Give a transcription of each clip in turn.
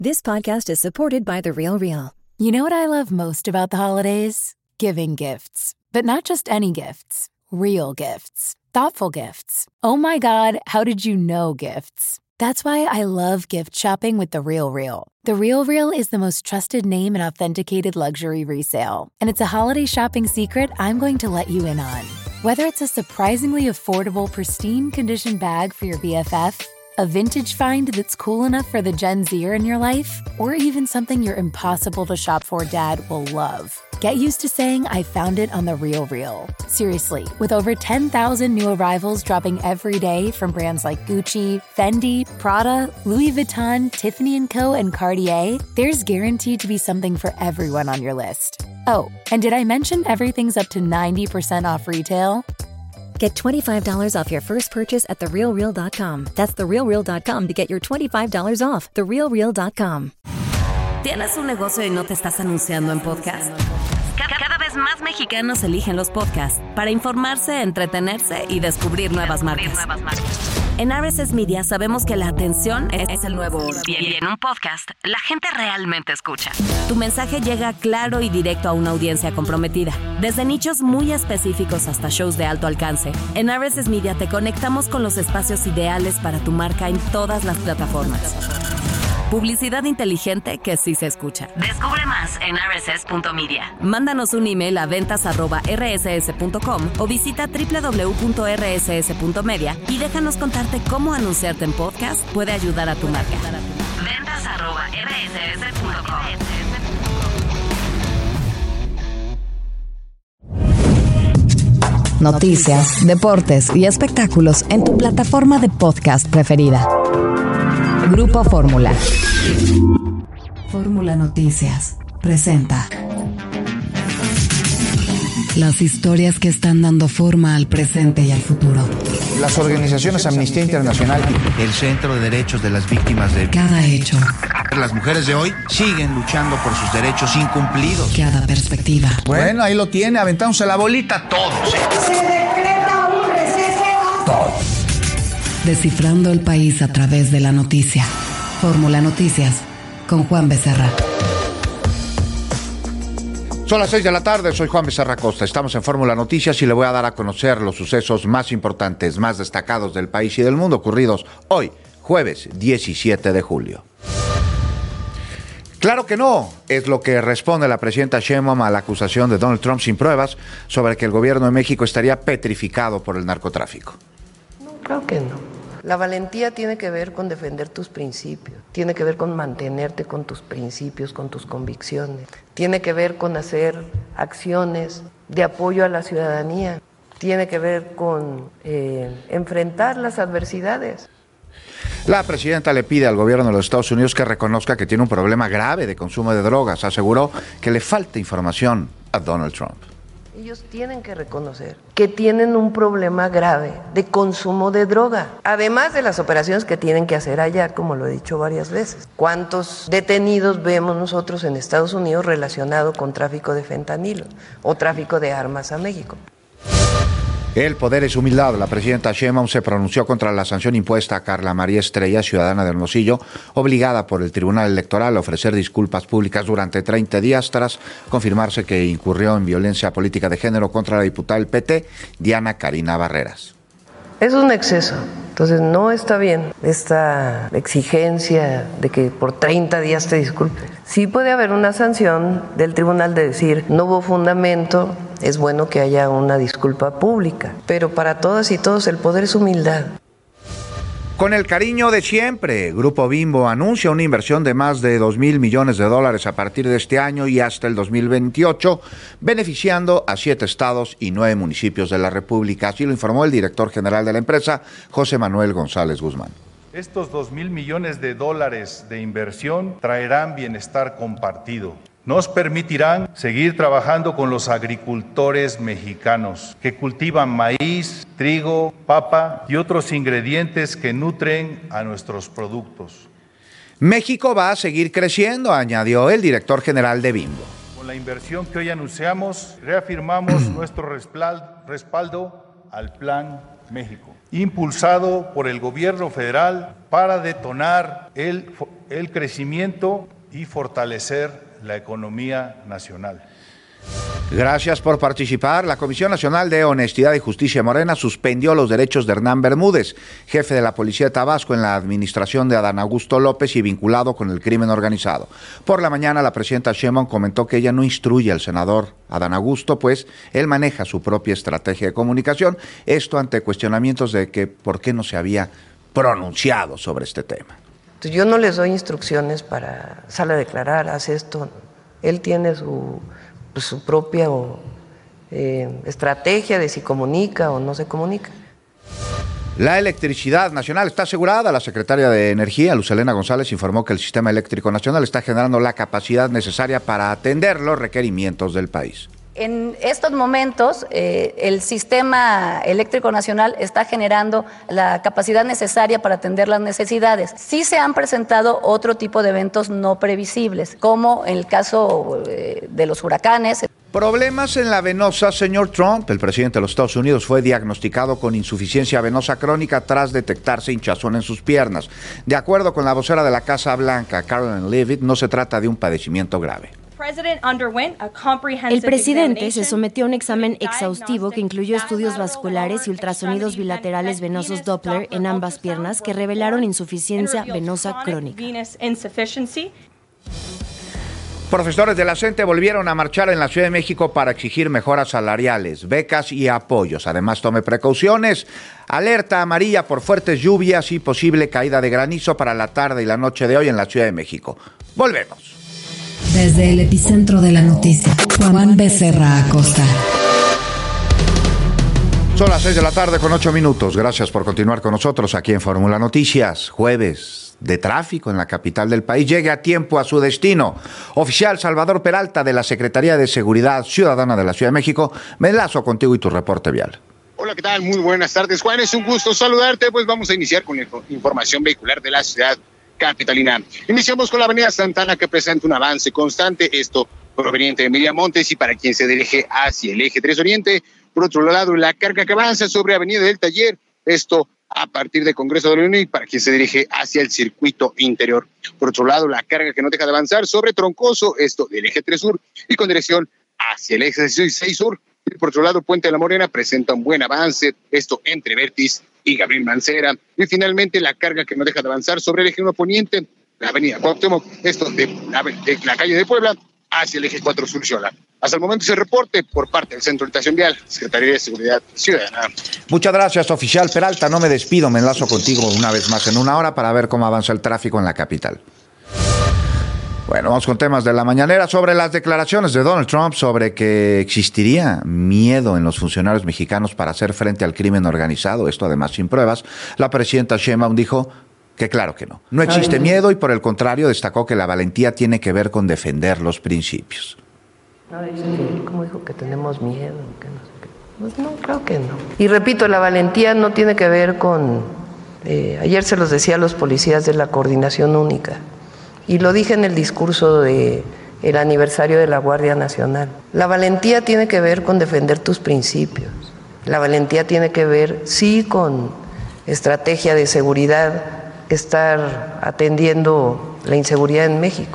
This podcast is supported by The RealReal. You know what I love most about the holidays? Giving gifts. But not just any gifts. Real gifts. Thoughtful gifts. Oh my God, how did you know gifts? That's why I love gift shopping with The RealReal. The RealReal is the most trusted name in authenticated luxury resale. And it's a holiday shopping secret I'm going to let you in on. Whether it's a surprisingly affordable, pristine condition bag for your BFF, a vintage find that's cool enough for the Gen Zer in your life, or even something your impossible to shop for dad will love. Get used to saying I found it on The RealReal. Seriously, with over 10,000 new arrivals dropping every day from brands like Gucci, Fendi, Prada, Louis Vuitton, Tiffany & Co., and Cartier, there's guaranteed to be something for everyone on your list. Oh, and did I mention everything's up to 90% off retail? Get $25 off your first purchase at TheRealReal.com. That's TheRealReal.com to get your $25 off. TheRealReal.com. ¿Tienes un negocio y no te estás anunciando en podcast? Cada vez más mexicanos eligen los podcasts para informarse, entretenerse y descubrir nuevas marcas. En RSS Media sabemos que la atención es el nuevo oro. Y en un podcast, la gente realmente escucha. Tu mensaje llega claro y directo a una audiencia comprometida. Desde nichos muy específicos hasta shows de alto alcance, en RSS Media te conectamos con los espacios ideales para tu marca en todas las plataformas. Publicidad inteligente que sí se escucha. Descubre más en rss.media. Mándanos un email a ventas@rss.com o visita www.rss.media y déjanos contarte cómo anunciarte en podcast puede ayudar a tu marca. ventas@rss.com. Noticias, deportes y espectáculos en tu plataforma de podcast preferida. Grupo Fórmula. Fórmula Noticias presenta las historias que están dando forma al presente y al futuro. Las organizaciones Amnistía Internacional y el Centro de Derechos de las Víctimas de cada hecho. Las mujeres de hoy siguen luchando por sus derechos incumplidos. Cada perspectiva. Bueno, ahí lo tiene, aventándose la bolita todos. Se decreta un receso. Todos. Descifrando el país a través de la noticia. Fórmula Noticias con Juan Becerra. Son las 6 de la tarde, soy Juan Becerra Costa. Estamos en Fórmula Noticias y le voy a dar a conocer los sucesos más importantes, más destacados del país y del mundo ocurridos hoy, jueves 17 de julio. Claro que no, es lo que responde la presidenta Sheinbaum a la acusación de Donald Trump sin pruebas sobre que el gobierno de México estaría petrificado por el narcotráfico. No, creo que no. La valentía tiene que ver con defender tus principios, tiene que ver con mantenerte con tus principios, con tus convicciones, tiene que ver con hacer acciones de apoyo a la ciudadanía, tiene que ver con enfrentar las adversidades. La presidenta le pide al gobierno de los Estados Unidos que reconozca que tiene un problema grave de consumo de drogas. Aseguró que le falta información a Donald Trump. Ellos tienen que reconocer que tienen un problema grave de consumo de droga, además de las operaciones que tienen que hacer allá, como lo he dicho varias veces. ¿Cuántos detenidos vemos nosotros en Estados Unidos relacionados con tráfico de fentanilo o tráfico de armas a México? El poder es humildad. La presidenta Sheinbaum se pronunció contra la sanción impuesta a Carla María Estrella, ciudadana de Hermosillo, obligada por el Tribunal Electoral a ofrecer disculpas públicas durante 30 días tras confirmarse que incurrió en violencia política de género contra la diputada del PT, Diana Karina Barreras. Es un exceso, entonces no está bien esta exigencia de que por 30 días te disculpes. Sí puede haber una sanción del tribunal de decir no hubo fundamento, es bueno que haya una disculpa pública, pero para todas y todos el poder es humildad. Con el cariño de siempre, Grupo Bimbo anuncia una inversión de más de $2,000 millones a partir de este año y hasta el 2028, beneficiando a 7 estados y 9 municipios de la República. Así lo informó el director general de la empresa, José Manuel González Guzmán. Estos $2,000 millones de inversión traerán bienestar compartido. Nos permitirán seguir trabajando con los agricultores mexicanos que cultivan maíz, trigo, papa y otros ingredientes que nutren a nuestros productos. México va a seguir creciendo, añadió el director general de Bimbo. Con la inversión que hoy anunciamos, reafirmamos nuestro respaldo al Plan México, impulsado por el gobierno federal para detonar el el crecimiento y fortalecer la economía nacional. Gracias por participar. La Comisión Nacional de Honestidad y Justicia Morena suspendió los derechos de Hernán Bermúdez, jefe de la Policía de Tabasco en la administración de Adán Augusto López y vinculado con el crimen organizado. Por la mañana, la presidenta Sheinbaum comentó que ella no instruye al senador Adán Augusto, pues él maneja su propia estrategia de comunicación. Esto ante cuestionamientos de que por qué no se había pronunciado sobre este tema. Yo no les doy instrucciones para sal a declarar, haz esto. Él tiene su propia estrategia de si comunica o no se comunica. La electricidad nacional está asegurada. La secretaria de Energía, Luz Helena González, informó que el sistema eléctrico nacional está generando la capacidad necesaria para atender los requerimientos del país. En estos momentos, el sistema eléctrico nacional está generando la capacidad necesaria para atender las necesidades. Sí se han presentado otro tipo de eventos no previsibles, como en el caso de los huracanes. Problemas en la venosa. Señor Trump, el presidente de los Estados Unidos, fue diagnosticado con insuficiencia venosa crónica tras detectarse hinchazón en sus piernas. De acuerdo con la vocera de la Casa Blanca, Caroline Leavitt, no se trata de un padecimiento grave. El presidente se sometió a un examen exhaustivo que incluyó estudios vasculares y ultrasonidos bilaterales venosos Doppler en ambas piernas que revelaron insuficiencia venosa crónica. Profesores de la CENTE volvieron a marchar en la Ciudad de México para exigir mejoras salariales, becas y apoyos. Además, tome precauciones. Alerta amarilla por fuertes lluvias y posible caída de granizo para la tarde y la noche de hoy en la Ciudad de México. Volvemos. Desde el epicentro de la noticia, Juan Becerra Acosta. Son las 6 de la tarde con 8 minutos. Gracias por continuar con nosotros aquí en Fórmula Noticias. Jueves de tráfico en la capital del país. Llegue a tiempo a su destino. Oficial Salvador Peralta de la Secretaría de Seguridad Ciudadana de la Ciudad de México. Me enlazo contigo y tu reporte vial. Hola, ¿qué tal? Muy buenas tardes, Juan. Es un gusto saludarte. Pues vamos a iniciar con la información vehicular de la ciudad capitalina. Iniciamos con la avenida Santana, que presenta un avance constante, esto proveniente de Miramontes y para quien se dirige hacia el eje 3 Oriente. Por otro lado, la carga que avanza sobre avenida del Taller, esto a partir de Congreso de la Unión y para quien se dirige hacia el circuito interior. Por otro lado, la carga que no deja de avanzar sobre Troncoso, esto del eje 3 Sur y con dirección hacia el eje 6 Sur. Y por otro lado, Puente de la Morena presenta un buen avance, esto entre Vertis y Gabriel Mancera. Y finalmente la carga que no deja de avanzar sobre el eje 1 Poniente, la avenida Cuauhtémoc, esto de la calle de Puebla hacia el eje 4 Sur Xola. Hasta el momento ese reporte por parte del Centro de Orientación Vial, Secretaría de Seguridad Ciudadana. Muchas gracias, oficial Peralta. No me despido, me enlazo contigo una vez más en una hora para ver cómo avanza el tráfico en la capital. Bueno, vamos con temas de la mañanera sobre las declaraciones de Donald Trump sobre que existiría miedo en los funcionarios mexicanos para hacer frente al crimen organizado, esto además sin pruebas. La presidenta Sheinbaum dijo que claro que no. No existe miedo y por el contrario destacó que la valentía tiene que ver con defender los principios. No, dice que, ¿cómo dijo que tenemos miedo? Que no sé qué. Pues no, creo que no. Y repito, la valentía no tiene que ver con... ayer se los decía a los policías de la Coordinación Única. Y lo dije en el discurso del aniversario de la Guardia Nacional. La valentía tiene que ver con defender tus principios. La valentía tiene que ver, sí, con estrategia de seguridad, estar atendiendo la inseguridad en México.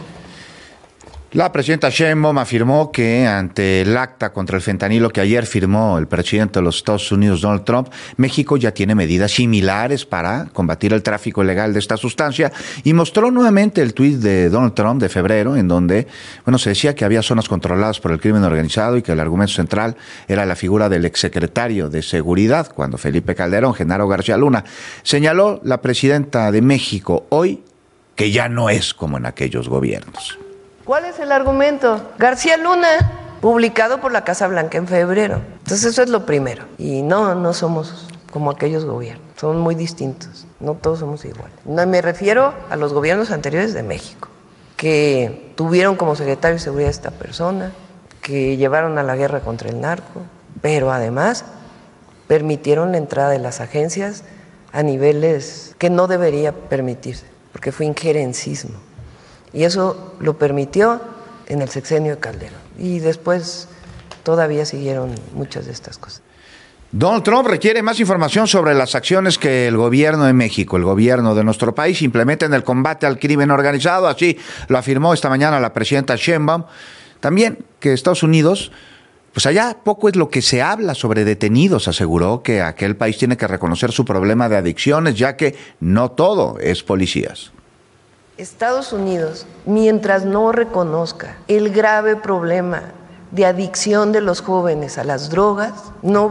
La presidenta Sheinbaum afirmó que ante el acta contra el fentanilo que ayer firmó el presidente de los Estados Unidos, Donald Trump, México ya tiene medidas similares para combatir el tráfico ilegal de esta sustancia y mostró nuevamente el tuit de Donald Trump de febrero en donde, se decía que había zonas controladas por el crimen organizado y que el argumento central era la figura del exsecretario de Seguridad, cuando Felipe Calderón, Genaro García Luna, señaló la presidenta de México hoy que ya no es como en aquellos gobiernos. ¿Cuál es el argumento? García Luna, publicado por la Casa Blanca en febrero. Entonces eso es lo primero. Y no somos como aquellos gobiernos, son muy distintos, no todos somos iguales. No, me refiero a los gobiernos anteriores de México, que tuvieron como secretario de seguridad a esta persona, que llevaron a la guerra contra el narco, pero además permitieron la entrada de las agencias a niveles que no debería permitirse, porque fue injerencismo. Y eso lo permitió en el sexenio de Calderón. Y después todavía siguieron muchas de estas cosas. Donald Trump requiere más información sobre las acciones que el gobierno de México, el gobierno de nuestro país, implementa en el combate al crimen organizado. Así lo afirmó esta mañana la presidenta Sheinbaum. También que Estados Unidos, pues allá poco es lo que se habla sobre detenidos. Aseguró que aquel país tiene que reconocer su problema de adicciones, ya que no todo es policías. Estados Unidos, mientras no reconozca el grave problema de adicción de los jóvenes a las drogas, no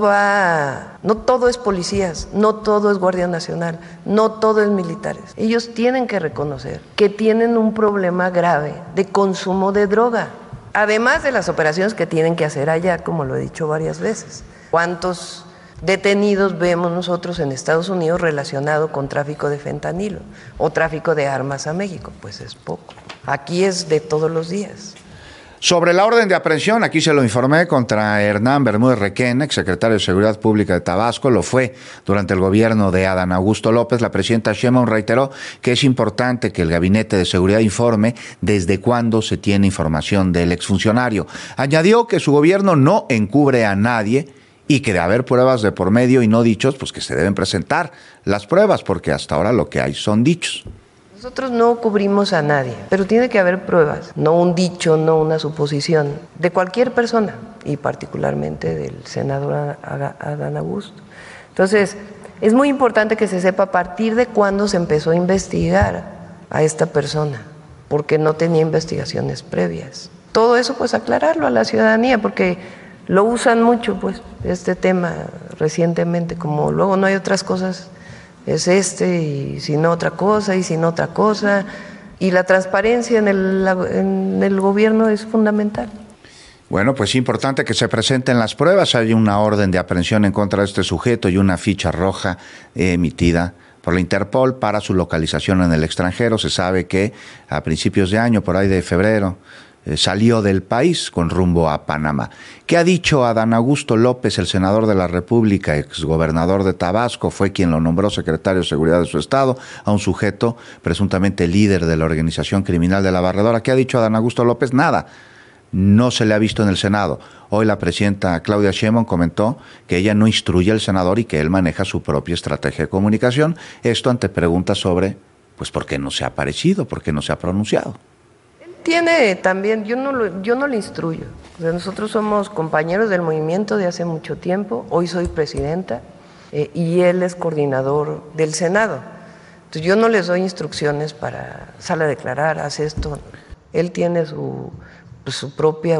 todo es policías, no todo es Guardia Nacional, no todo es militares. Ellos tienen que reconocer que tienen un problema grave de consumo de droga, además de las operaciones que tienen que hacer allá, como lo he dicho varias veces. ¿Cuántos detenidos vemos nosotros en Estados Unidos relacionados con tráfico de fentanilo o tráfico de armas a México? Pues es poco. Aquí es de todos los días. Sobre la orden de aprehensión, aquí se lo informé, contra Hernán Bermúdez Requena, exsecretario de Seguridad Pública de Tabasco, lo fue durante el gobierno de Adán Augusto López. La presidenta Sheinbaum reiteró que es importante que el Gabinete de Seguridad informe desde cuándo se tiene información del exfuncionario. Añadió que su gobierno no encubre a nadie y que de haber pruebas de por medio y no dichos, pues que se deben presentar las pruebas, porque hasta ahora lo que hay son dichos. Nosotros no cubrimos a nadie, pero tiene que haber pruebas, no un dicho, no una suposición, de cualquier persona, y particularmente del senador Adán Augusto. Entonces, es muy importante que se sepa a partir de cuándo se empezó a investigar a esta persona, porque no tenía investigaciones previas. Todo eso, pues, aclararlo a la ciudadanía, porque lo usan mucho, pues, este tema recientemente, como luego no hay otras cosas, es y si no otra cosa, y si no otra cosa, y la transparencia en el gobierno es fundamental. Bueno, pues es importante que se presenten las pruebas. Hay una orden de aprehensión en contra de este sujeto y una ficha roja emitida por la Interpol para su localización en el extranjero. Se sabe que a principios de año, por ahí de febrero, salió del país con rumbo a Panamá. ¿Qué ha dicho Adán Augusto López, el senador de la República, exgobernador de Tabasco? Fue quien lo nombró secretario de Seguridad de su estado, a un sujeto presuntamente líder de la organización criminal de La Barredora. ¿Qué ha dicho Adán Augusto López? Nada. No se le ha visto en el Senado. Hoy la presidenta Claudia Sheinbaum comentó que ella no instruye al senador y que él maneja su propia estrategia de comunicación. Esto ante preguntas sobre, pues, ¿por qué no se ha aparecido? ¿Por qué no se ha pronunciado? Tiene también, yo no le instruyo. O sea, nosotros somos compañeros del movimiento de hace mucho tiempo. Hoy soy presidenta y él es coordinador del Senado. Entonces yo no les doy instrucciones para sal a declarar, haz esto. Él tiene su propia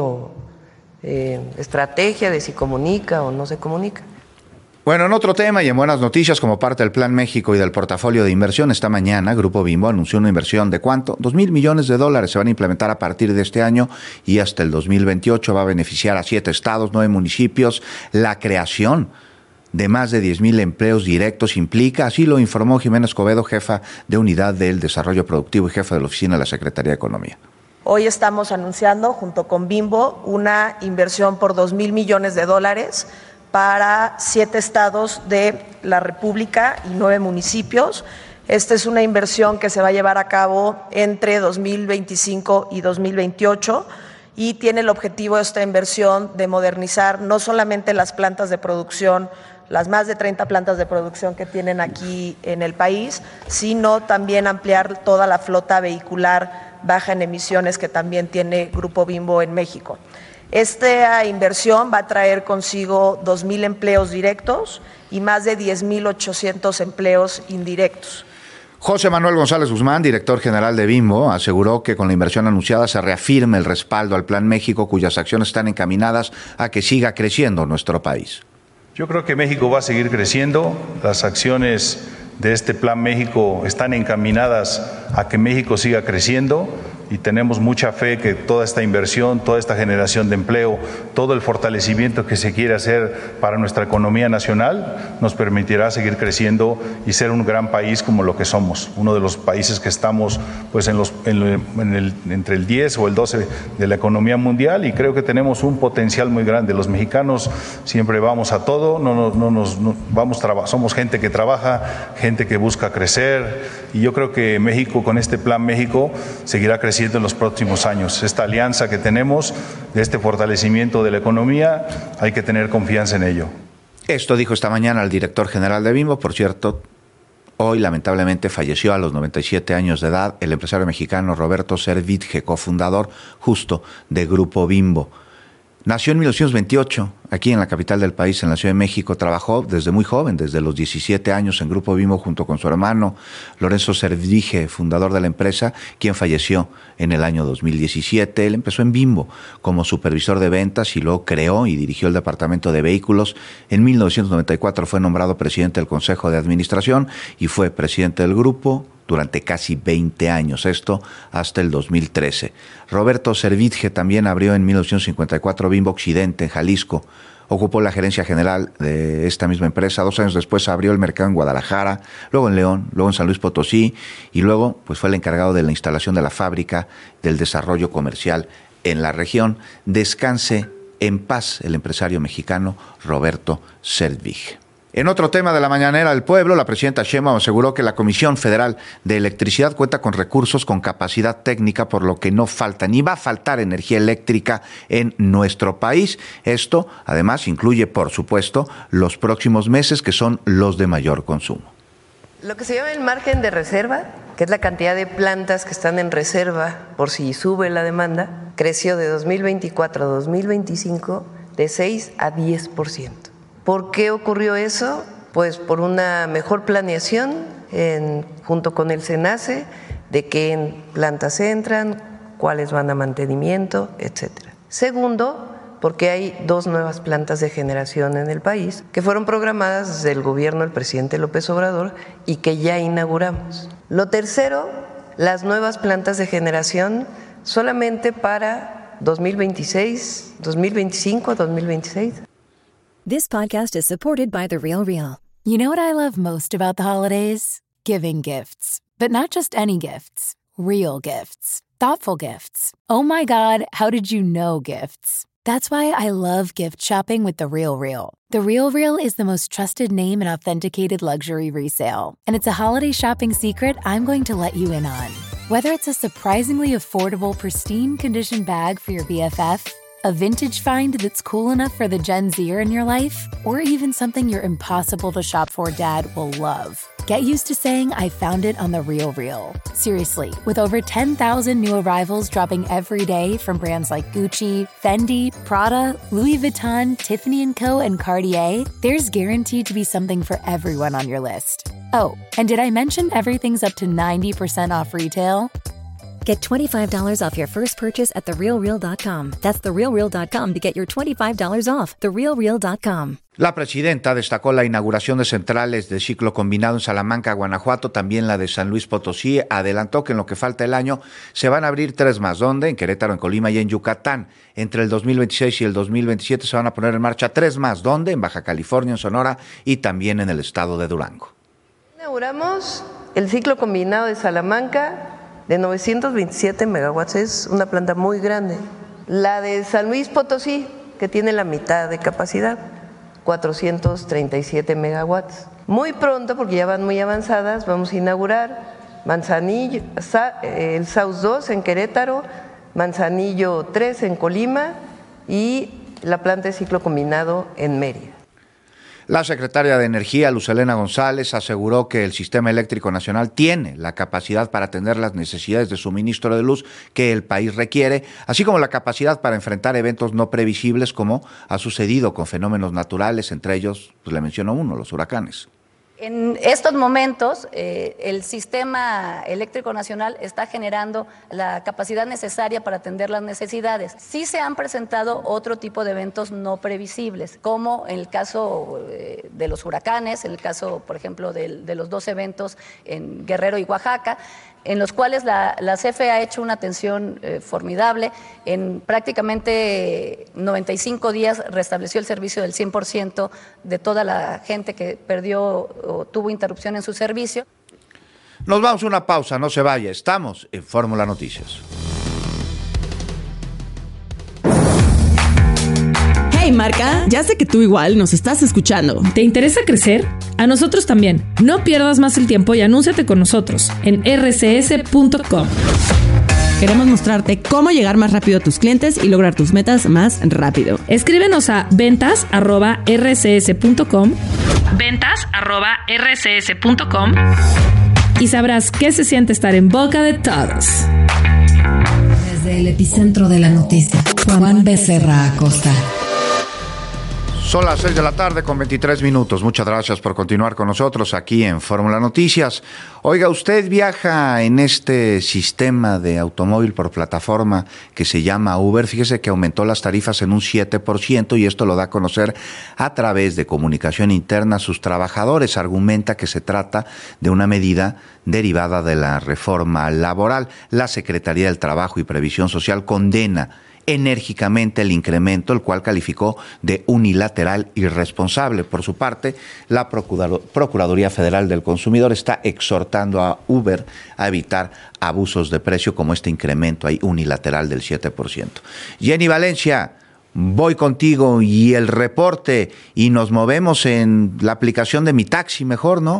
estrategia de si comunica o no se comunica. Bueno, en otro tema y en buenas noticias, como parte del Plan México y del portafolio de inversión, esta mañana Grupo Bimbo anunció una inversión de ¿cuánto? $2,000 millones se van a implementar a partir de este año y hasta el 2028. Va a beneficiar a 7 estados, 9 municipios. La creación de más de 10,000 empleos directos implica, así lo informó Jimena Escobedo, jefa de Unidad del Desarrollo Productivo y jefa de la Oficina de la Secretaría de Economía. Hoy estamos anunciando, junto con Bimbo, una inversión por $2,000 millones para 7 estados de la República y 9 municipios. Esta es una inversión que se va a llevar a cabo entre 2025 y 2028 y tiene el objetivo de esta inversión de modernizar no solamente las plantas de producción, las más de 30 plantas de producción que tienen aquí en el país, sino también ampliar toda la flota vehicular baja en emisiones que también tiene Grupo Bimbo en México. Esta inversión va a traer consigo 2,000 empleos directos y más de 10,800 empleos indirectos. José Manuel González Guzmán, director general de Bimbo, aseguró que con la inversión anunciada se reafirma el respaldo al Plan México, cuyas acciones están encaminadas a que siga creciendo nuestro país. Yo creo que México va a seguir creciendo. Las acciones de este Plan México están encaminadas a que México siga creciendo y tenemos mucha fe que toda esta inversión, toda esta generación de empleo, todo el fortalecimiento que se quiere hacer para nuestra economía nacional nos permitirá seguir creciendo y ser un gran país como lo que somos, uno de los países que estamos pues entre el 10 o el 12 de la economía mundial, y creo que tenemos un potencial muy grande. Los mexicanos siempre vamos a todo, somos gente que trabaja, gente que busca crecer, y yo creo que México, con este Plan México, seguirá creciendo en los próximos años. Esta alianza que tenemos de este fortalecimiento de la economía, hay que tener confianza en ello. Esto dijo esta mañana el director general de Bimbo. Por cierto, hoy lamentablemente falleció a los 97 años de edad el empresario mexicano Roberto Servitje, cofundador justo de Grupo Bimbo. Nació en 1928, aquí en la capital del país, en la Ciudad de México. Trabajó desde muy joven, desde los 17 años en Grupo Bimbo junto con su hermano Lorenzo Servitje, fundador de la empresa, quien falleció en el año 2017. Él empezó en Bimbo como supervisor de ventas y luego creó y dirigió el departamento de vehículos. En 1994 fue nombrado presidente del Consejo de Administración y fue presidente del grupo durante casi 20 años, esto hasta el 2013. Roberto Servitje también abrió en 1954 Bimbo Occidente en Jalisco. Ocupó la gerencia general de esta misma empresa. 2 años después abrió el mercado en Guadalajara, luego en León, luego en San Luis Potosí y luego pues fue el encargado de la instalación de la fábrica, del desarrollo comercial en la región. Descanse en paz el empresario mexicano Roberto Servitje. En otro tema de la mañanera del pueblo, la presidenta Sheinbaum aseguró que la Comisión Federal de Electricidad cuenta con recursos con capacidad técnica, por lo que no falta ni va a faltar energía eléctrica en nuestro país. Esto, además, incluye, por supuesto, los próximos meses, que son los de mayor consumo. Lo que se llama el margen de reserva, que es la cantidad de plantas que están en reserva por si sube la demanda, creció de 2024 a 2025 de 6 a 10%. ¿Por qué ocurrió eso? Pues por una mejor planeación junto con el SENACE de qué plantas entran, cuáles van a mantenimiento, etcétera. Segundo, porque hay 2 nuevas plantas de generación en el país que fueron programadas desde el gobierno del presidente López Obrador y que ya inauguramos. Lo tercero, las nuevas plantas de generación solamente para 2026, 2025, 2026. This podcast is supported by The Real Real. You know what I love most about the holidays? Giving gifts. But not just any gifts. Real gifts. Thoughtful gifts. Oh my God, how did you know gifts? That's why I love gift shopping with The Real Real. The Real Real is the most trusted name in authenticated luxury resale. And it's a holiday shopping secret I'm going to let you in on. Whether it's a surprisingly affordable, pristine condition bag for your BFF, a vintage find that's cool enough for the Gen Zer in your life, or even something your impossible to shop for dad will love. Get used to saying I found it on The Real Real. Seriously, with over 10,000 new arrivals dropping every day from brands like Gucci, Fendi, Prada, Louis Vuitton, Tiffany & Co., and Cartier, there's guaranteed to be something for everyone on your list. Oh, and did I mention everything's up to 90% off retail? Get $25 off your first purchase at TheRealReal.com. That's TheRealReal.com to get your $25 off. TheRealReal.com. La presidenta destacó la inauguración de centrales de ciclo combinado en Salamanca, Guanajuato, también la de San Luis Potosí. Adelantó que en lo que falta el año se van a abrir 3 más. ¿Dónde? En Querétaro, en Colima y en Yucatán. Entre el 2026 y el 2027 se van a poner en marcha 3 más. ¿Dónde? En Baja California, en Sonora y también en el estado de Durango. Inauguramos el ciclo combinado de Salamanca de 927 megawatts, es una planta muy grande. La de San Luis Potosí, que tiene la mitad de capacidad, 437 megawatts. Muy pronto, porque ya van muy avanzadas, vamos a inaugurar Manzanillo, el Saus 2 en Querétaro, Manzanillo 3 en Colima y la planta de ciclo combinado en Mérida. La secretaria de Energía, Luz Helena González, aseguró que el Sistema Eléctrico Nacional tiene la capacidad para atender las necesidades de suministro de luz que el país requiere, así como la capacidad para enfrentar eventos no previsibles como ha sucedido con fenómenos naturales, entre ellos, pues le menciono uno, los huracanes. En estos momentos, el Sistema Eléctrico Nacional está generando la capacidad necesaria para atender las necesidades. Sí se han presentado otro tipo de eventos no previsibles, como en el caso de los huracanes, en el caso, por ejemplo, de los 2 eventos en Guerrero y Oaxaca, en los cuales la CFE ha hecho una atención formidable. En prácticamente 95 días restableció el servicio del 100% de toda la gente que perdió o tuvo interrupción en su servicio. Nos vamos a una pausa, no se vaya, estamos en Fórmula Noticias. Hey Marca, ya sé que tú igual nos estás escuchando. ¿Te interesa crecer? A nosotros también. No pierdas más el tiempo y anúnciate con nosotros en rcs.com. Queremos mostrarte cómo llegar más rápido a tus clientes y lograr tus metas más rápido. Escríbenos a ventas@rcs.com, ventas@rcs.com, y sabrás qué se siente estar en boca de todos. Desde el epicentro de la noticia, Juan Becerra Acosta. Son las 6 de la tarde con 23 minutos. Muchas gracias por continuar con nosotros aquí en Fórmula Noticias. Oiga, usted viaja en este sistema de automóvil por plataforma que se llama Uber. Fíjese que aumentó las tarifas en un 7% y esto lo da a conocer a través de comunicación interna a sus trabajadores. Argumenta que se trata de una medida derivada de la reforma laboral. La Secretaría del Trabajo y Previsión Social condena enérgicamente el incremento, el cual calificó de unilateral y irresponsable. Por su parte, la Procuraduría Federal del Consumidor está exhortando a Uber a evitar abusos de precio como este incremento ahí unilateral del 7%. Jenny Valencia, voy contigo y el reporte, y nos movemos en la aplicación de Mi Taxi mejor, ¿no?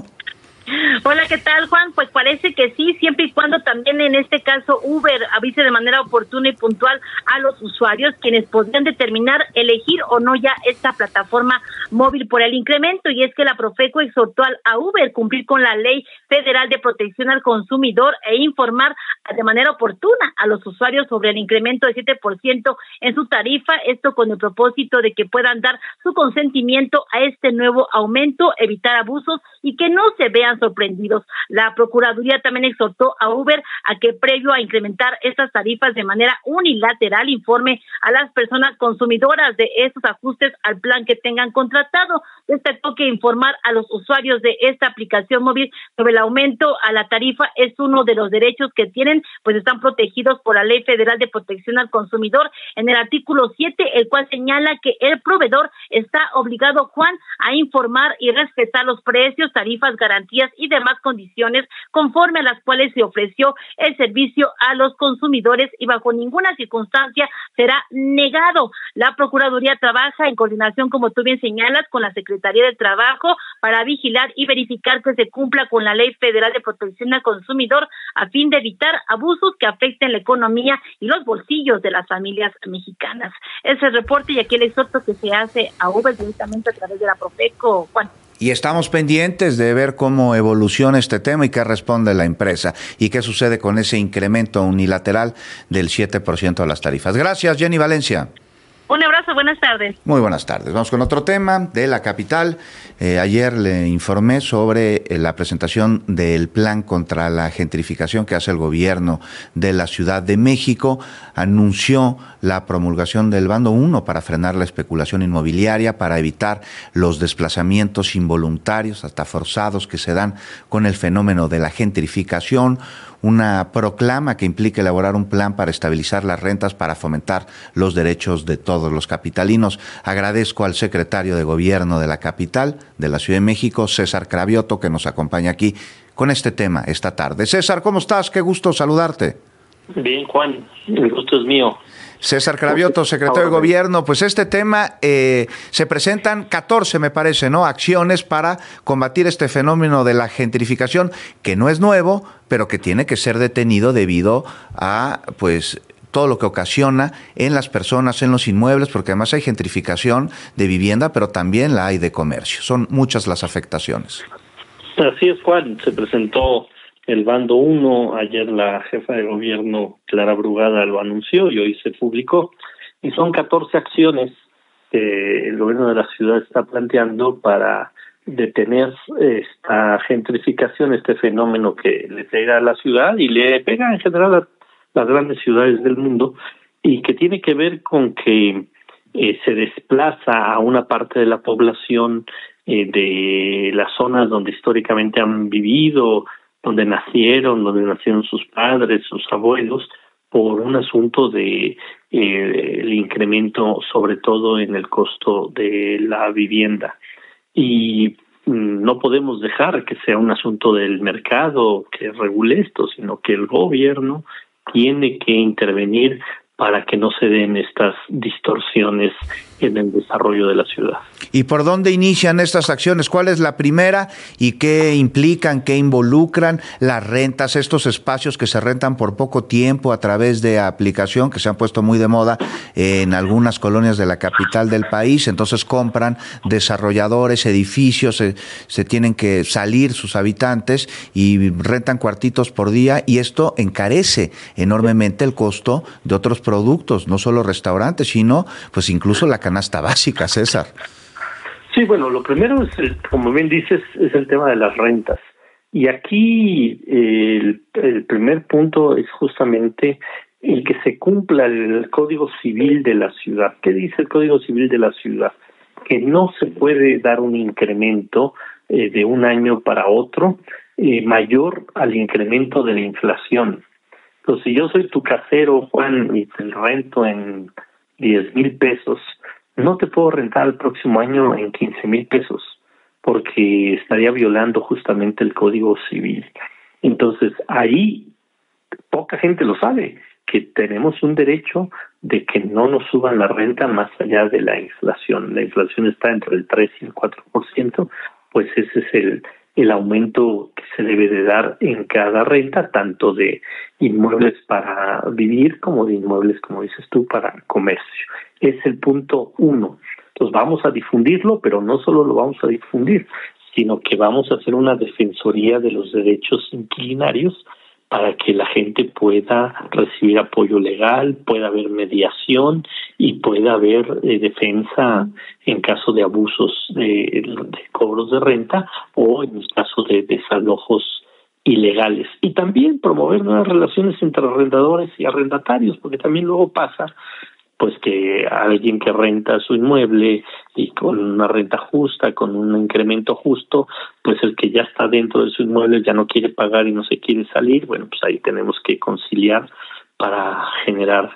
Hola, ¿qué tal, Juan? Pues parece que sí, siempre y cuando también en este caso Uber avise de manera oportuna y puntual a los usuarios, quienes podrían determinar elegir o no ya esta plataforma móvil por el incremento. Y es que la Profeco exhortó a Uber cumplir con la Ley Federal de Protección al Consumidor e informar de manera oportuna a los usuarios sobre el incremento de 7% en su tarifa, esto con el propósito de que puedan dar su consentimiento a este nuevo aumento, evitar abusos y que no se vean sorprendidos. La Procuraduría también exhortó a Uber a que previo a incrementar estas tarifas de manera unilateral informe a las personas consumidoras de esos ajustes al plan que tengan contratado. Destacó que informar a los usuarios de esta aplicación móvil sobre el aumento a la tarifa es uno de los derechos que tienen, pues están protegidos por la Ley Federal de Protección al Consumidor en el artículo 7, el cual señala que el proveedor está obligado, Juan, a informar y respetar los precios, tarifas, garantías y demás condiciones conforme a las cuales se ofreció el servicio a los consumidores y bajo ninguna circunstancia será negado. La Procuraduría trabaja en coordinación, como tú bien señalas, con la Secretaría del Trabajo para vigilar y verificar que se cumpla con la Ley Federal de Protección al Consumidor a fin de evitar abusos que afecten la economía y los bolsillos de las familias mexicanas. Ese es el reporte y aquí el exhorto que se hace a Uber directamente a través de la Profeco, Juan. Y estamos pendientes de ver cómo evoluciona este tema y qué responde la empresa y qué sucede con ese incremento unilateral del 7% de las tarifas. Gracias, Jenny Valencia. Un abrazo, buenas tardes. Muy buenas tardes. Vamos con otro tema de la capital. Ayer le informé sobre la presentación del plan contra la gentrificación que hace el gobierno de la Ciudad de México. Anunció la promulgación del bando 1 para frenar la especulación inmobiliaria, para evitar los desplazamientos involuntarios, hasta forzados, que se dan con el fenómeno de la gentrificación. Una proclama que implica elaborar un plan para estabilizar las rentas para fomentar los derechos de todos los capitalinos. Agradezco al secretario de Gobierno de la capital, de la Ciudad de México, César Cravioto, que nos acompaña aquí con este tema esta tarde. César, ¿cómo estás? Qué gusto saludarte. Bien, Juan, el gusto es mío. César Cravioto, secretario de Gobierno, pues este tema, se presentan 14, me parece, ¿no?, acciones para combatir este fenómeno de la gentrificación, que no es nuevo, pero que tiene que ser detenido debido a, pues, todo lo que ocasiona en las personas, en los inmuebles, porque además hay gentrificación de vivienda, pero también la hay de comercio. Son muchas las afectaciones. Así es, Juan, se presentó el bando 1, ayer la jefa de gobierno Clara Brugada lo anunció y hoy se publicó, y son 14 acciones que el gobierno de la ciudad está planteando para detener esta gentrificación, este fenómeno que le pega a la ciudad y le pega en general a las grandes ciudades del mundo, y que tiene que ver con que se desplaza a una parte de la población de las zonas donde históricamente han vivido, donde nacieron sus padres, sus abuelos, por un asunto de el incremento, sobre todo en el costo de la vivienda. Y no podemos dejar que sea un asunto del mercado que regule esto, sino que el gobierno tiene que intervenir para que no se den estas distorsiones en el desarrollo de la ciudad. ¿Y por dónde inician estas acciones? ¿Cuál es la primera y qué implican, qué involucran las rentas, estos espacios que se rentan por poco tiempo a través de aplicación que se han puesto muy de moda en algunas colonias de la capital del país? Entonces compran desarrolladores, edificios, se tienen que salir sus habitantes y rentan cuartitos por día, y esto encarece enormemente el costo de otros productos, no solo restaurantes, sino pues incluso la canasta básica, César. Sí, bueno, lo primero es, como bien dices, es el tema de las rentas. Y aquí el primer punto es justamente el que se cumpla el Código Civil de la ciudad. ¿Qué dice el Código Civil de la ciudad? Que no se puede dar un incremento de un año para otro mayor al incremento de la inflación. Entonces, si yo soy tu casero, Juan, y te rento en 10,000 pesos, no te puedo rentar el próximo año en 15,000 pesos, porque estaría violando justamente el Código Civil. Entonces, ahí poca gente lo sabe, que tenemos un derecho de que no nos suban la renta más allá de la inflación. La inflación está entre el 3 y el 4%, pues ese es el aumento que se debe de dar en cada renta, tanto de inmuebles para vivir como de inmuebles, como dices tú, para comercio. Es el punto 1. Entonces vamos a difundirlo, pero no solo lo vamos a difundir, sino que vamos a hacer una defensoría de los derechos inquilinarios para que la gente pueda recibir apoyo legal, pueda haber mediación y pueda haber defensa en caso de abusos de cobros de renta o en el caso de desalojos ilegales. Y también promover nuevas relaciones entre arrendadores y arrendatarios, porque también luego pasa pues que alguien que renta su inmueble y con una renta justa, con un incremento justo, pues el que ya está dentro de su inmueble ya no quiere pagar y no se quiere salir. Bueno, pues ahí tenemos que conciliar para generar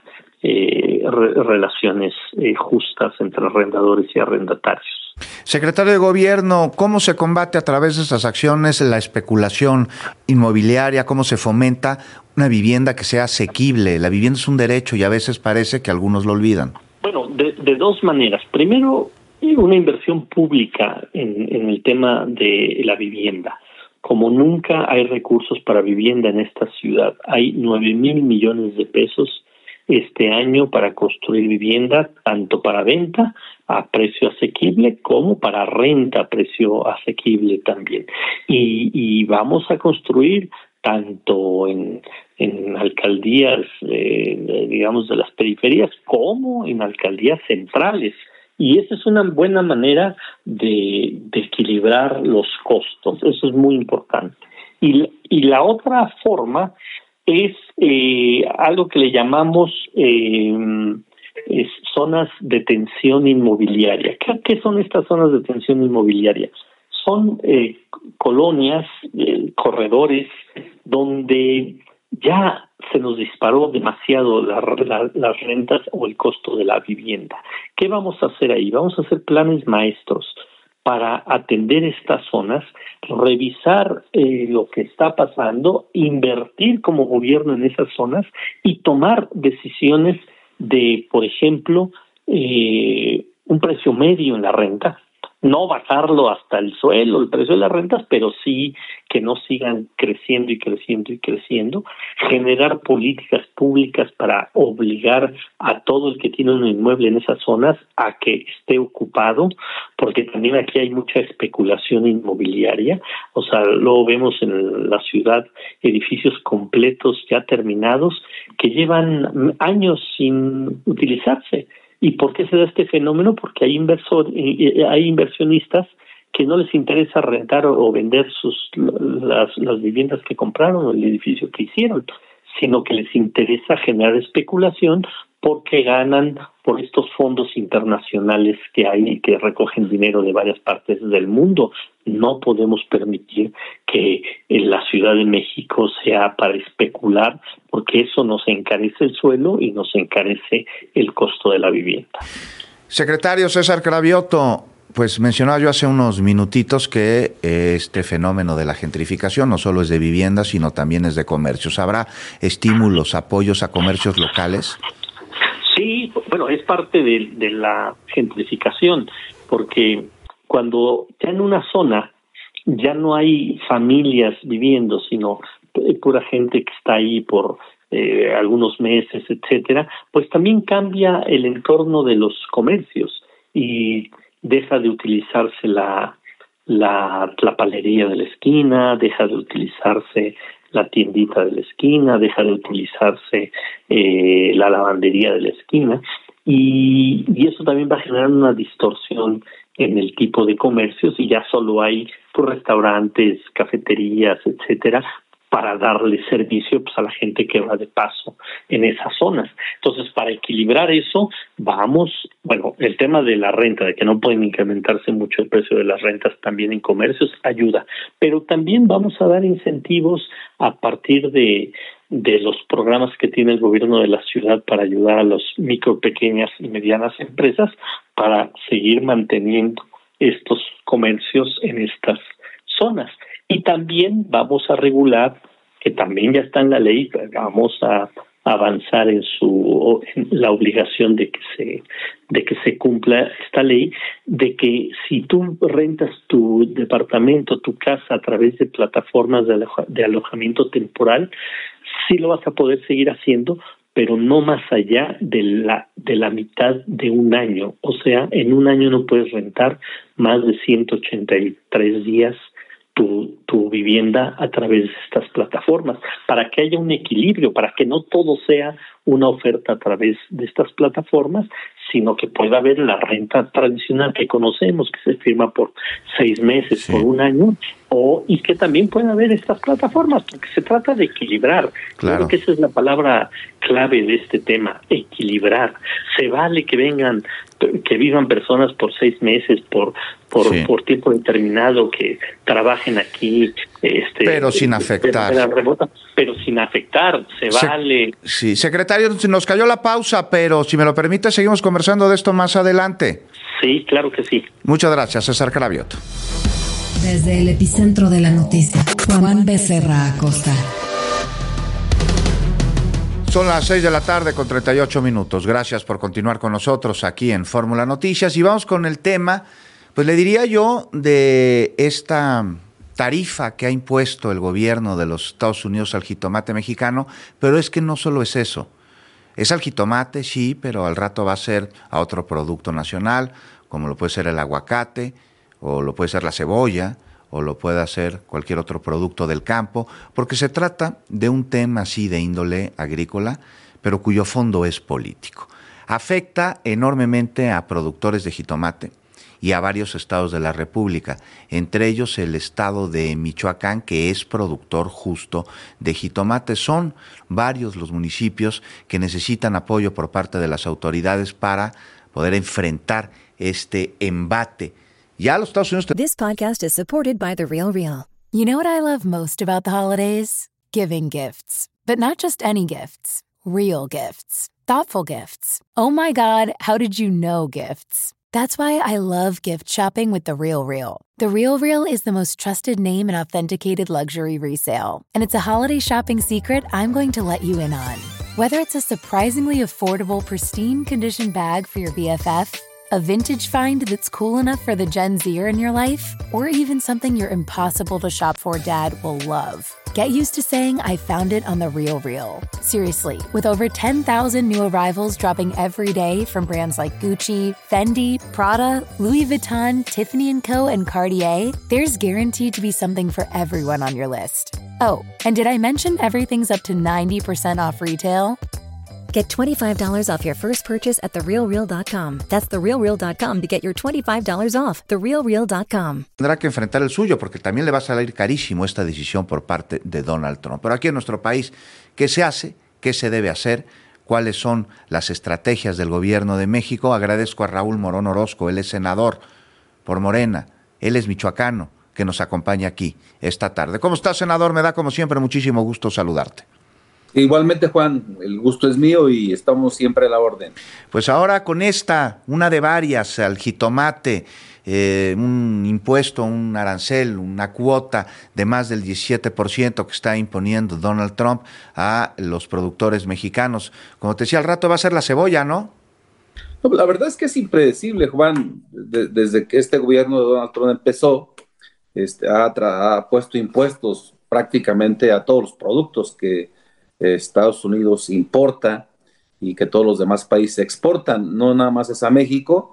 relaciones justas entre arrendadores y arrendatarios. Secretario de Gobierno, ¿cómo se combate a través de estas acciones la especulación inmobiliaria? ¿Cómo se fomenta una vivienda que sea asequible? La vivienda es un derecho y a veces parece que algunos lo olvidan. Bueno, de dos maneras. Primero, una inversión pública en el tema de la vivienda. Como nunca hay recursos para vivienda en esta ciudad. Hay 9,000 millones de pesos este año para construir vivienda, tanto para venta a precio asequible como para renta a precio asequible también. Y vamos a construir tanto en alcaldías, digamos, de las periferias, como en alcaldías centrales. Y esa es una buena manera de equilibrar los costos. Eso es muy importante. Y la otra forma es algo que le llamamos zonas de tensión inmobiliaria. ¿Qué son estas zonas de tensión inmobiliaria? Son colonias, corredores, donde ya se nos disparó demasiado las rentas o el costo de la vivienda. ¿Qué vamos a hacer ahí? Vamos a hacer planes maestros para atender estas zonas, revisar lo que está pasando, invertir como gobierno en esas zonas y tomar decisiones de, por ejemplo, un precio medio en la renta, no bajarlo hasta el suelo, el precio de las rentas, pero sí que no sigan creciendo y creciendo y creciendo, generar políticas públicas para obligar a todo el que tiene un inmueble en esas zonas a que esté ocupado, porque también aquí hay mucha especulación inmobiliaria. O sea, luego vemos en la ciudad edificios completos ya terminados que llevan años sin utilizarse. ¿Y por qué se da este fenómeno? Porque hay inversionistas que no les interesa rentar o vender las viviendas que compraron o el edificio que hicieron, sino que les interesa generar especulación porque ganan por estos fondos internacionales que hay que recogen dinero de varias partes del mundo. No podemos permitir que la Ciudad de México sea para especular, porque eso nos encarece el suelo y nos encarece el costo de la vivienda. Secretario César Cravioto, pues mencionaba yo hace unos minutitos que este fenómeno de la gentrificación no solo es de vivienda, sino también es de comercios. ¿Habrá estímulos, apoyos a comercios locales? Sí, Bueno, es parte de la gentrificación, porque cuando ya en una zona ya no hay familias viviendo, sino pura gente que está ahí por algunos meses, etcétera, pues también cambia el entorno de los comercios y deja de utilizarse la palería de la esquina, deja de utilizarse la tiendita de la esquina, deja de utilizarse la lavandería de la esquina, y eso también va a generar una distorsión en el tipo de comercios, y ya solo hay restaurantes, cafeterías, etcétera, para darle servicio pues a la gente que va de paso en esas zonas. Entonces, para equilibrar eso, el tema de la renta, de que no pueden incrementarse mucho el precio de las rentas también en comercios, ayuda, pero también vamos a dar incentivos a partir de los programas que tiene el gobierno de la ciudad para ayudar a las micro, pequeñas y medianas empresas para seguir manteniendo estos comercios en estas zonas. Y también vamos a regular, que también ya está en la ley, vamos a avanzar en la obligación de que se cumpla esta ley, de que si tú rentas tu departamento, tu casa a través de plataformas de alojamiento temporal, sí lo vas a poder seguir haciendo, pero no más allá de la mitad de un año. O sea, en un año no puedes rentar más de 183 días tu vivienda a través de estas plataformas, para que haya un equilibrio, para que no todo sea una oferta a través de estas plataformas, sino que pueda haber la renta tradicional que conocemos, que se firma por 6 meses, por un año, y que también pueda haber estas plataformas, porque se trata de equilibrar. Claro. Creo que esa es la palabra clave de este tema, equilibrar. Se vale que vivan personas por 6 meses, por tiempo determinado, que trabajen aquí, pero sin afectar. Pero sin afectar, vale. Sí, secretario, nos cayó la pausa, pero si me lo permite, seguimos conversando de esto más adelante. Sí, claro que sí. Muchas gracias, César Cravioto. Desde el epicentro de la noticia, Juan Becerra Acosta. Son las 6 de la tarde con 38 minutos. Gracias por continuar con nosotros aquí en Fórmula Noticias. Y vamos con el tema, pues le diría yo, de esta tarifa que ha impuesto el gobierno de los Estados Unidos al jitomate mexicano, pero es que no solo es eso. Es al jitomate, sí, pero al rato va a ser a otro producto nacional, como lo puede ser el aguacate, o lo puede ser la cebolla, o lo puede hacer cualquier otro producto del campo, porque se trata de un tema así de índole agrícola, pero cuyo fondo es político. Afecta enormemente a productores de jitomate y a varios estados de la República, entre ellos el estado de Michoacán, que es productor justo de jitomate. Son varios los municipios que necesitan apoyo por parte de las autoridades para poder enfrentar este embate. Ya los Estados Unidos... This podcast is supported by The Real Real. You know what I love most about the holidays? Giving gifts. But not just any gifts. Real gifts. Thoughtful gifts. Oh my God, how did you know gifts? That's why I love gift shopping with The Real Real. The Real Real is the most trusted name in authenticated luxury resale. And it's a holiday shopping secret I'm going to let you in on. Whether it's a surprisingly affordable, pristine condition bag for your BFF, a vintage find that's cool enough for the Gen Zer in your life, or even something your impossible to shop for dad will love. Get used to saying I found it on The Real Real. Seriously, with over 10,000 new arrivals dropping every day from brands like Gucci, Fendi, Prada, Louis Vuitton, Tiffany & Co., and Cartier, there's guaranteed to be something for everyone on your list. Oh, and did I mention everything's up to 90% off retail? Get $25 off your first purchase at TheRealReal.com. That's TheRealReal.com to get your $25 off. TheRealReal.com. Tendrá que enfrentar el suyo porque también le va a salir carísimo esta decisión por parte de Donald Trump. Pero aquí en nuestro país, ¿qué se hace? ¿Qué se debe hacer? ¿Cuáles son las estrategias del gobierno de México? Agradezco a Raúl Morón Orozco, él es senador por Morena, él es michoacano, que nos acompaña aquí esta tarde. ¿Cómo estás, senador? Me da como siempre muchísimo gusto saludarte. Igualmente, Juan, el gusto es mío y estamos siempre a la orden. Pues ahora con esta, una de varias, al jitomate, un impuesto, un arancel, una cuota de más del 17% que está imponiendo Donald Trump a los productores mexicanos. Como te decía al rato, va a ser la cebolla, ¿no? No, la verdad es que es impredecible, Juan. Desde que este gobierno de Donald Trump empezó, ha puesto impuestos prácticamente a todos los productos que Estados Unidos importa y que todos los demás países exportan, no nada más es a México.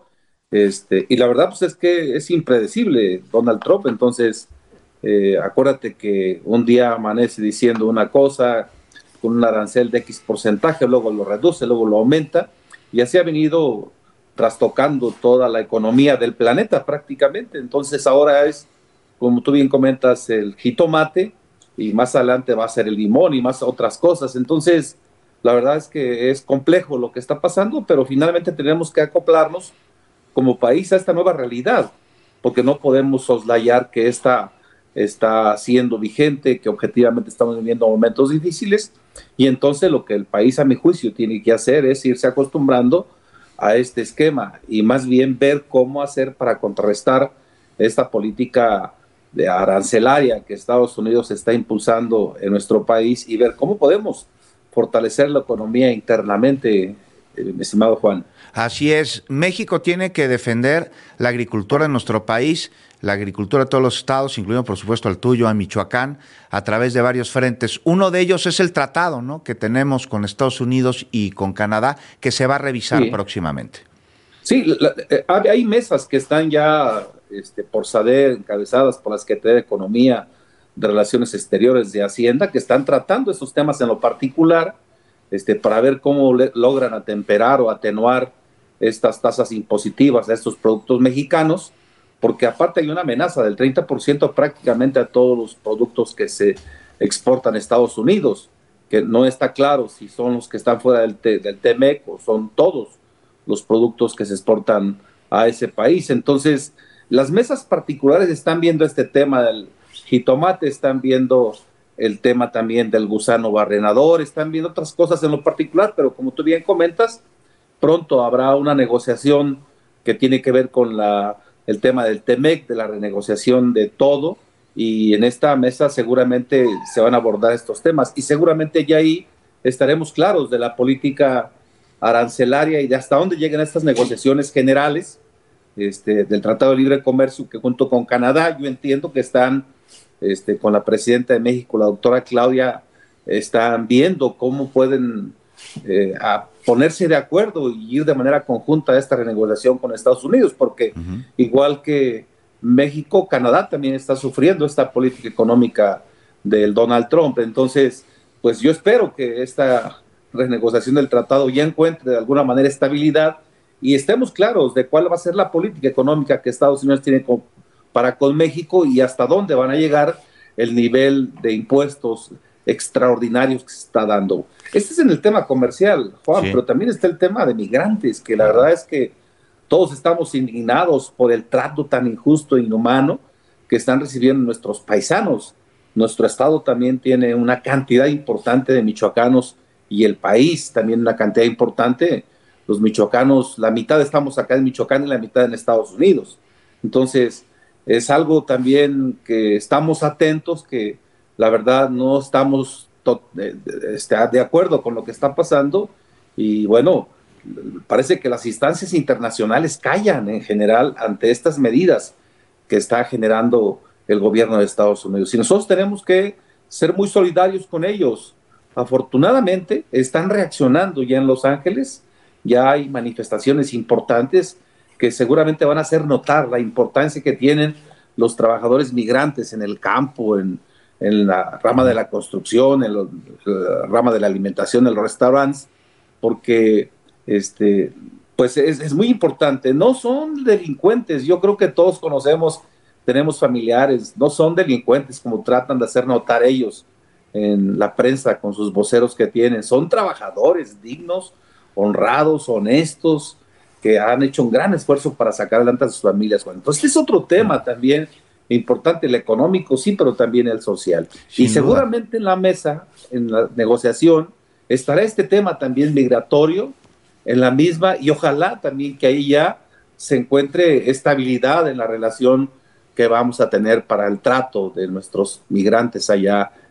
Y la verdad pues es que es impredecible Donald Trump. Entonces acuérdate que un día amanece diciendo una cosa con un arancel de X porcentaje, luego lo reduce, luego lo aumenta, y así ha venido trastocando toda la economía del planeta prácticamente. Entonces ahora es, como tú bien comentas, el jitomate, y más adelante va a ser el limón y más otras cosas. Entonces la verdad es que es complejo lo que está pasando, pero finalmente tenemos que acoplarnos como país a esta nueva realidad, porque no podemos soslayar que esta está siendo vigente, que objetivamente estamos viviendo momentos difíciles, y entonces lo que el país, a mi juicio, tiene que hacer es irse acostumbrando a este esquema y más bien ver cómo hacer para contrarrestar esta política de arancelaria que Estados Unidos está impulsando en nuestro país y ver cómo podemos fortalecer la economía internamente, mi estimado Juan. Así es, México tiene que defender la agricultura en nuestro país, la agricultura de todos los estados, incluyendo por supuesto el tuyo, a Michoacán, a través de varios frentes. Uno de ellos es el tratado, ¿no?, que tenemos con Estados Unidos y con Canadá, que se va a revisar próximamente. Sí, hay mesas que están ya por SADER, encabezadas por la Secretaría de Economía, de Relaciones Exteriores, de Hacienda, que están tratando estos temas en lo particular, para ver cómo logran atemperar o atenuar estas tasas impositivas a estos productos mexicanos, porque aparte hay una amenaza del 30% prácticamente a todos los productos que se exportan a Estados Unidos, que no está claro si son los que están fuera del TEMEC o son todos los productos que se exportan a ese país. Entonces, las mesas particulares están viendo este tema del jitomate, están viendo el tema también del gusano barrenador, están viendo otras cosas en lo particular, pero como tú bien comentas, pronto habrá una negociación que tiene que ver con el tema del TEMEC, de la renegociación de todo, y en esta mesa seguramente se van a abordar estos temas, y seguramente ya ahí estaremos claros de la política arancelaria y de hasta dónde llegan estas negociaciones generales del Tratado de Libre Comercio, que junto con Canadá, yo entiendo que están con la presidenta de México, la doctora Claudia, están viendo cómo pueden ponerse de acuerdo y ir de manera conjunta a esta renegociación con Estados Unidos, porque igual que México, Canadá también está sufriendo esta política económica del Donald Trump. Entonces, pues yo espero que esta renegociación del tratado ya encuentre de alguna manera estabilidad y estemos claros de cuál va a ser la política económica que Estados Unidos tiene para con México y hasta dónde van a llegar el nivel de impuestos extraordinarios que se está dando. Este es en el tema comercial, Juan, pero también está el tema de migrantes, que la verdad es que todos estamos indignados por el trato tan injusto e inhumano que están recibiendo nuestros paisanos. Nuestro estado también tiene una cantidad importante de michoacanos y el país también una cantidad importante. Los michoacanos, la mitad estamos acá en Michoacán y la mitad en Estados Unidos. Entonces, es algo también que estamos atentos, que la verdad no estamos de acuerdo con lo que está pasando y bueno, parece que las instancias internacionales callan en general ante estas medidas que está generando el gobierno de Estados Unidos. Y nosotros tenemos que ser muy solidarios con ellos. Afortunadamente están reaccionando ya en Los Ángeles, ya hay manifestaciones importantes que seguramente van a hacer notar la importancia que tienen los trabajadores migrantes en el campo, en la rama de la construcción, en la rama de la alimentación, en los restaurantes, porque pues es muy importante. No son delincuentes, yo creo que todos conocemos, tenemos familiares, no son delincuentes como tratan de hacer notar ellos en la prensa con sus voceros que tienen, son trabajadores dignos, honrados, honestos, que han hecho un gran esfuerzo para sacar adelante a sus familias. Bueno, entonces este es otro tema también importante, el económico, sí, pero también el social. Y seguramente en la mesa, en la negociación, estará este tema también migratorio en la misma, y ojalá también que ahí ya se encuentre estabilidad en la relación que vamos a tener para el trato de nuestros migrantes allá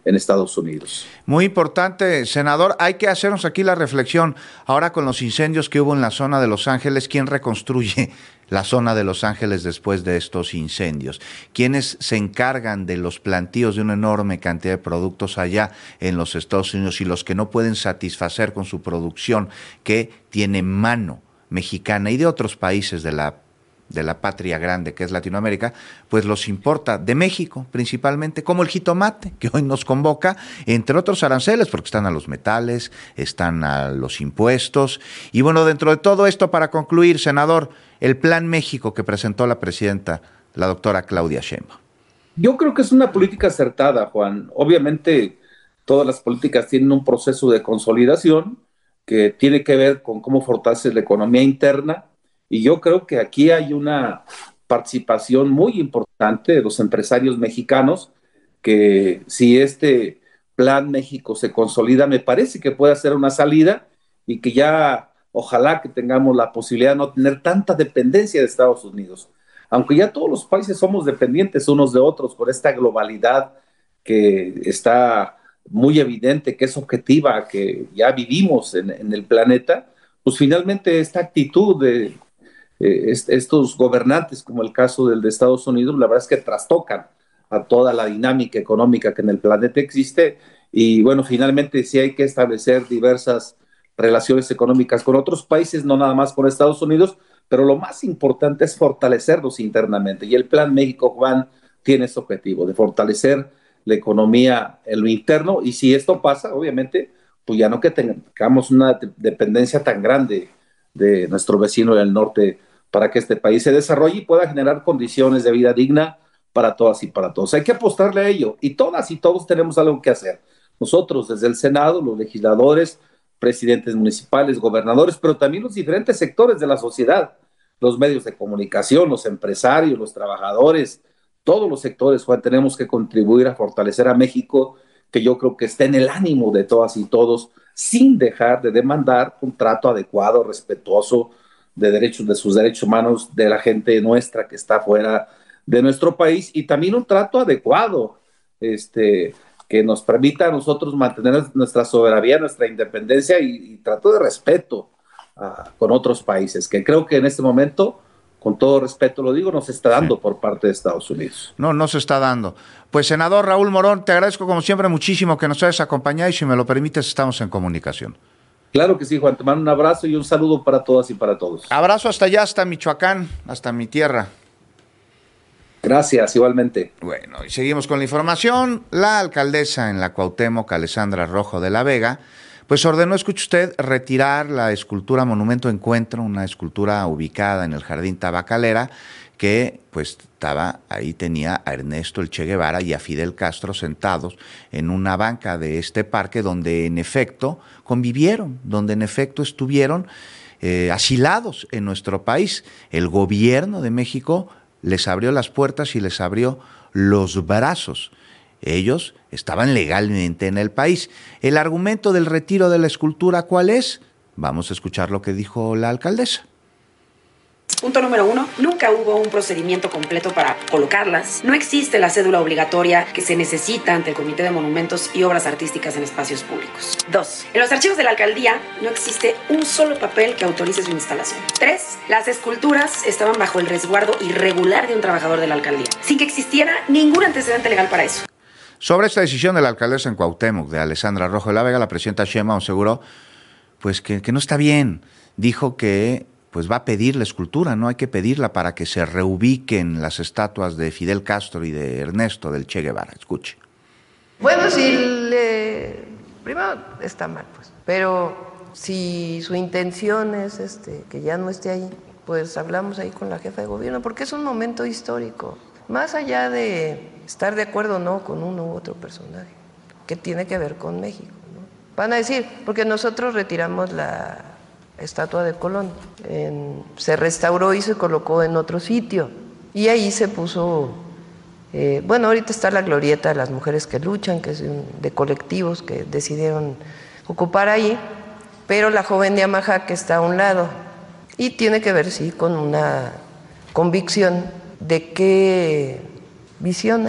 en Estados Unidos. Muy importante, senador. Hay que hacernos aquí la reflexión. Ahora con los incendios que hubo en la zona de Los Ángeles, ¿quién reconstruye la zona de Los Ángeles después de estos incendios? ¿Quiénes se encargan de los plantíos de una enorme cantidad de productos allá en los Estados Unidos y los que no pueden satisfacer con su producción que tiene mano mexicana y de otros países de la patria grande que es Latinoamérica, pues los importa de México principalmente, como el jitomate que hoy nos convoca, entre otros aranceles, porque están a los metales, están a los impuestos, y bueno, dentro de todo esto, para concluir, senador, el Plan México que presentó la presidenta, la doctora Claudia Sheinbaum. Yo creo que es una política acertada, Juan. Obviamente, todas las políticas tienen un proceso de consolidación que tiene que ver con cómo fortalecer la economía interna, y yo creo que aquí hay una participación muy importante de los empresarios mexicanos, que si este Plan México se consolida, me parece que puede ser una salida y que ya ojalá que tengamos la posibilidad de no tener tanta dependencia de Estados Unidos. Aunque ya todos los países somos dependientes unos de otros por esta globalidad que está muy evidente, que es objetiva, que ya vivimos en el planeta, pues finalmente esta actitud de estos gobernantes, como el caso del de Estados Unidos, la verdad es que trastocan a toda la dinámica económica que en el planeta existe, y bueno, finalmente sí hay que establecer diversas relaciones económicas con otros países, no nada más con Estados Unidos, pero lo más importante es fortalecerlos internamente, y el Plan México, Juan, tiene ese objetivo, de fortalecer la economía en lo interno, y si esto pasa, obviamente, pues ya no que tengamos una dependencia tan grande de nuestro vecino del norte, para que este país se desarrolle y pueda generar condiciones de vida digna para todas y para todos. Hay que apostarle a ello, y todas y todos tenemos algo que hacer. Nosotros desde el Senado, los legisladores, presidentes municipales, gobernadores, pero también los diferentes sectores de la sociedad, los medios de comunicación, los empresarios, los trabajadores, todos los sectores, Juan, tenemos que contribuir a fortalecer a México, que yo creo que está en el ánimo de todas y todos, sin dejar de demandar un trato adecuado, respetuoso de sus derechos humanos de la gente nuestra que está fuera de nuestro país, y también un trato adecuado que nos permita a nosotros mantener nuestra soberanía, nuestra independencia y trato de respeto con otros países, que creo que en este momento, con todo respeto lo digo, no se está dando por parte de Estados Unidos. No se está dando. Pues, senador Raúl Morón, te agradezco como siempre muchísimo que nos hayas acompañado, y si me lo permites, estamos en comunicación. Claro que sí, Juan, te mando un abrazo y un saludo para todas y para todos. Abrazo hasta allá, hasta Michoacán, hasta mi tierra. Gracias, igualmente. Bueno, y seguimos con la información. La alcaldesa en la Cuauhtémoc, Alessandra Rojo de la Vega, pues ordenó, escuche usted, retirar la escultura Monumento Encuentro, una escultura ubicada en el Jardín Tabacalera, que pues estaba ahí, tenía a Ernesto el Che Guevara y a Fidel Castro sentados en una banca de este parque, donde en efecto convivieron, donde en efecto estuvieron asilados en nuestro país. El gobierno de México les abrió las puertas y les abrió los brazos. Ellos estaban legalmente en el país. El argumento del retiro de la escultura, ¿cuál es? Vamos a escuchar lo que dijo la alcaldesa. Punto número 1, nunca hubo un procedimiento completo para colocarlas. No existe la cédula obligatoria que se necesita ante el Comité de Monumentos y Obras Artísticas en Espacios Públicos. 2, en los archivos de la alcaldía no existe un solo papel que autorice su instalación. 3, las esculturas estaban bajo el resguardo irregular de un trabajador de la alcaldía, sin que existiera ningún antecedente legal para eso. Sobre esta decisión de la alcaldesa en Cuauhtémoc, de Alessandra Rojo de la Vega, la presidenta Sheinbaum aseguró pues que no está bien. Dijo que pues va a pedir la escultura, no hay que pedirla para que se reubiquen las estatuas de Fidel Castro y de Ernesto del Che Guevara. Escuche. Bueno, primero está mal, pues, pero si su intención es que ya no esté ahí, pues hablamos ahí con la jefa de gobierno, porque es un momento histórico, más allá de estar de acuerdo o no con uno u otro personaje, que tiene que ver con México, ¿no? Van a decir, porque nosotros retiramos la estatua de Colón, se restauró y se colocó en otro sitio, y ahí se puso, bueno, ahorita está la glorieta de las mujeres que luchan, que es de colectivos que decidieron ocupar ahí, pero la joven de Amajac está a un lado, y tiene que ver, sí, con una convicción de qué visión hay.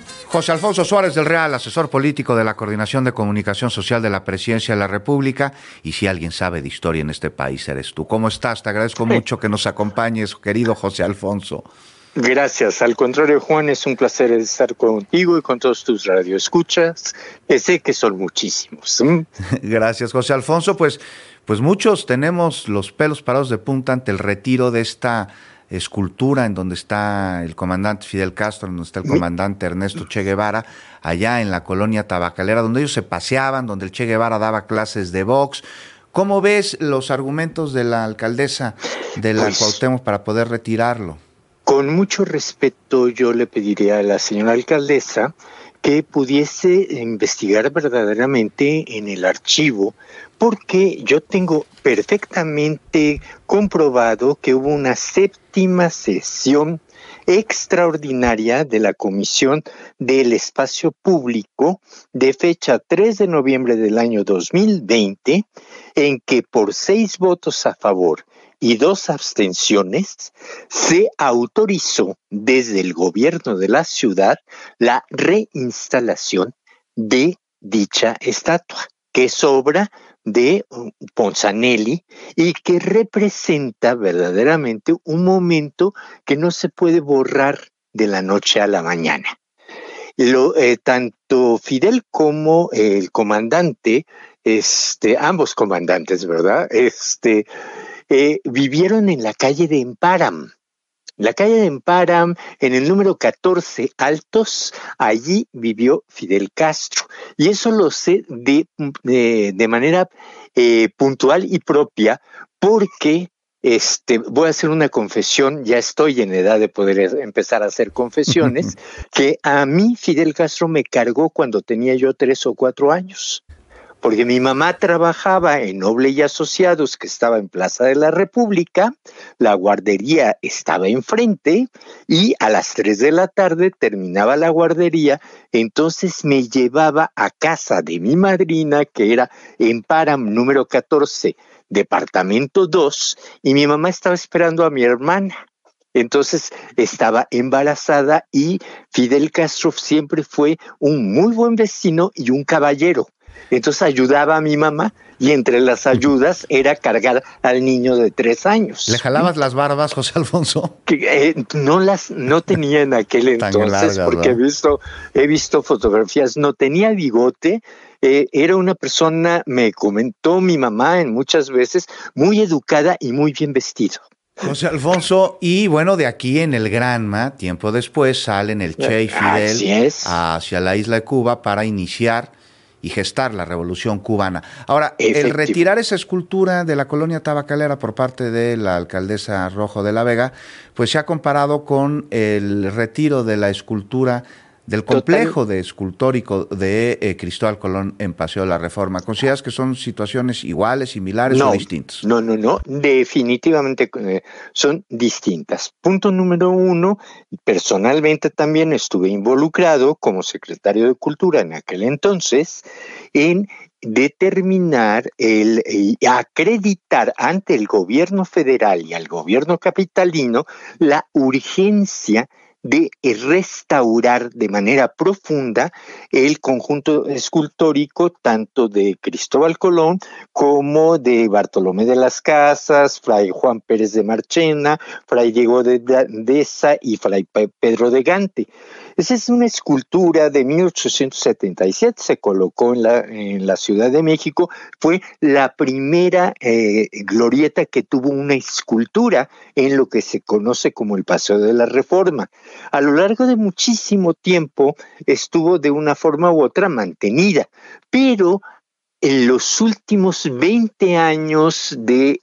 José Alfonso Suárez del Real, asesor político de la Coordinación de Comunicación Social de la Presidencia de la República. Y si alguien sabe de historia en este país, eres tú. ¿Cómo estás? Te agradezco mucho que nos acompañes, querido José Alfonso. Gracias. Al contrario, Juan, es un placer estar contigo y con todos tus radioescuchas, que sé que son muchísimos. Gracias, José Alfonso. Pues muchos tenemos los pelos parados de punta ante el retiro de esta escultura en donde está el comandante Fidel Castro, en donde está el comandante Ernesto Che Guevara, allá en la colonia tabacalera, donde ellos se paseaban, donde el Che Guevara daba clases de box. ¿Cómo ves los argumentos de la alcaldesa de la Cuauhtémoc para poder retirarlo? Con mucho respeto, yo le pediría a la señora alcaldesa que pudiese investigar verdaderamente en el archivo, porque yo tengo perfectamente comprobado que hubo una 7ª sesión extraordinaria de la Comisión del Espacio Público de fecha 3 de noviembre del año 2020, en que por 6 votos a favor y 2 abstenciones, se autorizó desde el gobierno de la ciudad la reinstalación de dicha estatua, que es obra de Ponzanelli y que representa verdaderamente un momento que no se puede borrar de la noche a la mañana. Tanto Fidel como el comandante, ambos comandantes, ¿verdad?, vivieron en la calle de Emparam. La calle de Emparam, en el número 14 Altos, allí vivió Fidel Castro. Y eso lo sé de manera puntual y propia, porque voy a hacer una confesión, ya estoy en edad de poder empezar a hacer confesiones, que a mí Fidel Castro me cargó cuando tenía yo 3 o 4 años. Porque mi mamá trabajaba en Noble y Asociados, que estaba en Plaza de la República, la guardería estaba enfrente y a las 3 de la tarde terminaba la guardería, entonces me llevaba a casa de mi madrina, que era en Param número 14, departamento 2, y mi mamá estaba esperando a mi hermana. Entonces estaba embarazada y Fidel Castro siempre fue un muy buen vecino y un caballero. Entonces ayudaba a mi mamá y entre las ayudas era cargar al niño de 3 años. ¿Le jalabas las barbas, José Alfonso? Que, no tenía en aquel entonces, largas, porque he visto fotografías, no tenía bigote, era una persona, me comentó mi mamá en muchas veces, muy educada y muy bien vestido. José Alfonso, y bueno, de aquí en el Granma, tiempo después, salen el Che y Fidel hacia la isla de Cuba para iniciar y gestar la Revolución Cubana. Ahora, el retirar esa escultura de la colonia tabacalera por parte de la alcaldesa Rojo de la Vega, pues se ha comparado con el retiro de la escultura del complejo de escultórico de Cristóbal Colón en Paseo de la Reforma. ¿Consideras que son situaciones iguales, similares o distintas? No, definitivamente son distintas. Punto número 1, personalmente también estuve involucrado como secretario de Cultura en aquel entonces en determinar y acreditar ante el gobierno federal y al gobierno capitalino la urgencia de restaurar de manera profunda el conjunto escultórico tanto de Cristóbal Colón como de Bartolomé de las Casas, Fray Juan Pérez de Marchena, Fray Diego de Deza y Fray Pedro de Gante. Esa es una escultura de 1877, se colocó en la Ciudad de México, fue la primera glorieta que tuvo una escultura en lo que se conoce como el Paseo de la Reforma. A lo largo de muchísimo tiempo estuvo de una forma u otra mantenida, pero en los últimos 20 años de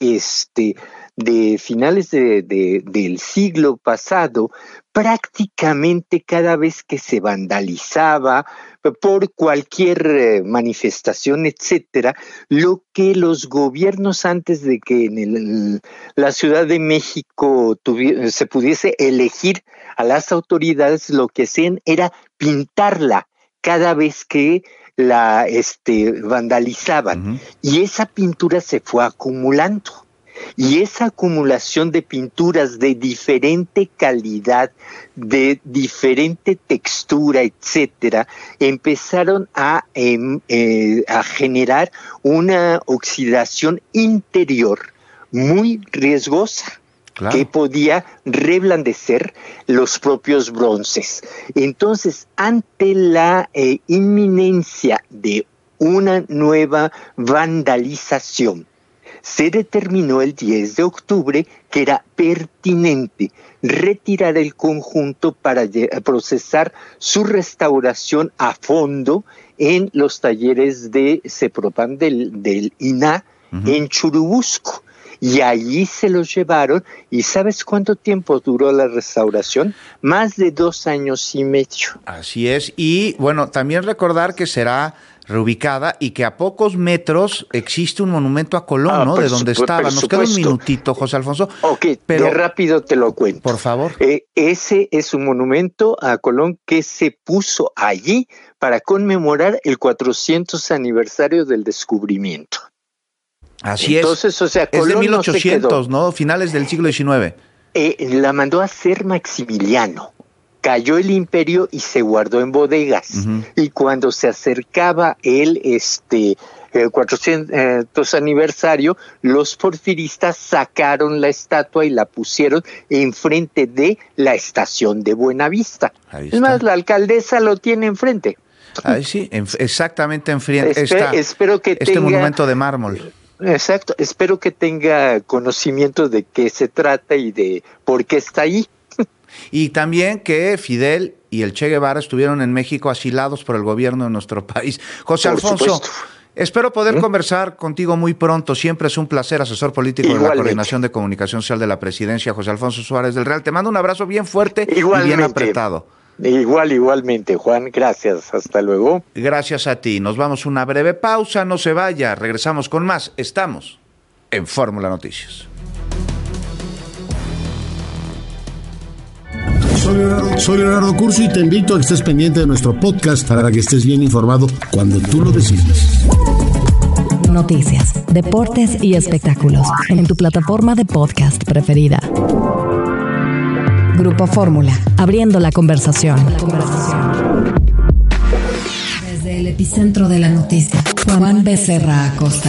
finales del siglo pasado, prácticamente cada vez que se vandalizaba por cualquier manifestación, etcétera, lo que los gobiernos antes de que en la Ciudad de México se pudiese elegir a las autoridades, lo que hacían era pintarla cada vez que la vandalizaban. Y esa pintura se fue acumulando. Y esa acumulación de pinturas de diferente calidad, de diferente textura, etcétera, empezaron a generar una oxidación interior muy riesgosa. Claro. Que podía reblandecer los propios bronces. Entonces, ante la inminencia de una nueva vandalización, se determinó el 10 de octubre que era pertinente retirar el conjunto para procesar su restauración a fondo en los talleres de Cepropan del INAH en Churubusco. Y allí se los llevaron, ¿y sabes cuánto tiempo duró la restauración? Más de 2 años y medio. Así es, y bueno, también recordar que será reubicada y que a pocos metros existe un monumento a Colón, ¿no? De donde estaba. Nos queda un minutito, José Alfonso. Ok, pero de rápido te lo cuento. Por favor. Ese es un monumento a Colón que se puso allí para conmemorar el 400 aniversario del descubrimiento. Así Entonces, o sea, Colón es de 1800, no, finales del siglo XIX. La mandó a hacer Maximiliano. Cayó el imperio y se guardó en bodegas. Y cuando se acercaba el 400 aniversario, los porfiristas sacaron la estatua y la pusieron enfrente de la estación de Buenavista. Es más, la alcaldesa lo tiene enfrente. Ahí sí, exactamente enfrente espero que este monumento de mármol. Exacto, espero que tenga conocimiento de qué se trata y de por qué está ahí. Y también que Fidel y el Che Guevara estuvieron en México asilados por el gobierno de nuestro país. José Alfonso, espero poder conversar contigo muy pronto. Siempre es un placer, asesor político de la Coordinación de Comunicación Social de la Presidencia, José Alfonso Suárez del Real. Te mando un abrazo bien fuerte y bien apretado. Igualmente, Juan, gracias, hasta luego. Gracias a ti, nos vamos a una breve pausa, no se vaya, regresamos con más, estamos en Fórmula Noticias. Soy Leonardo Curso y te invito a que estés pendiente de nuestro podcast para que estés bien informado cuando tú lo decidas. Noticias, deportes y espectáculos en tu plataforma de podcast preferida. Grupo Fórmula, abriendo la conversación. Desde el epicentro de la noticia, Juan Becerra Acosta.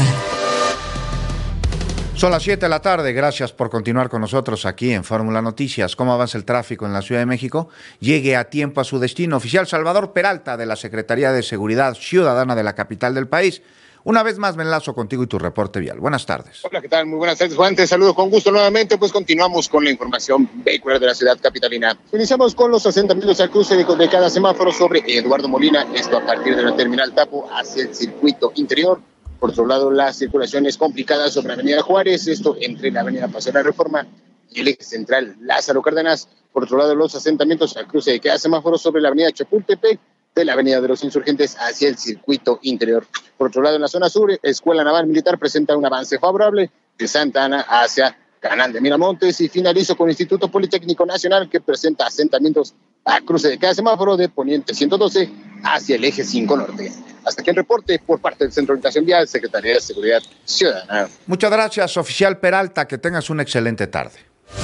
Son las 7 de la tarde, gracias por continuar con nosotros aquí en Fórmula Noticias. ¿Cómo avanza el tráfico en la Ciudad de México? Llegue a tiempo a su destino. Oficial Salvador Peralta de la Secretaría de Seguridad Ciudadana de la capital del país. Una vez más me enlazo contigo y tu reporte vial. Buenas tardes. Hola, ¿qué tal? Muy buenas tardes, Juan. Te saludo con gusto nuevamente. Pues continuamos con la información vehicular de la ciudad capitalina. Iniciamos con los asentamientos al cruce de cada semáforo sobre Eduardo Molina. Esto a partir de la terminal Tapo hacia el circuito interior. Por otro lado, la circulación es complicada sobre la avenida Juárez. Esto entre la avenida Paseo de la Reforma y el eje central Lázaro Cárdenas. Por otro lado, los asentamientos al cruce de cada semáforo sobre la avenida Chapultepec, de la avenida de los Insurgentes hacia el circuito interior. Por otro lado, en la zona sur, Escuela Naval Militar presenta un avance favorable de Santa Ana hacia Canal de Miramontes, y finalizo con el Instituto Politécnico Nacional, que presenta asentamientos a cruce de cada semáforo de Poniente 112 hacia el eje 5 norte. Hasta aquí el reporte por parte del Centro de Orientación Vial, Secretaría de Seguridad Ciudadana. Muchas gracias, oficial Peralta, que tengas una excelente tarde.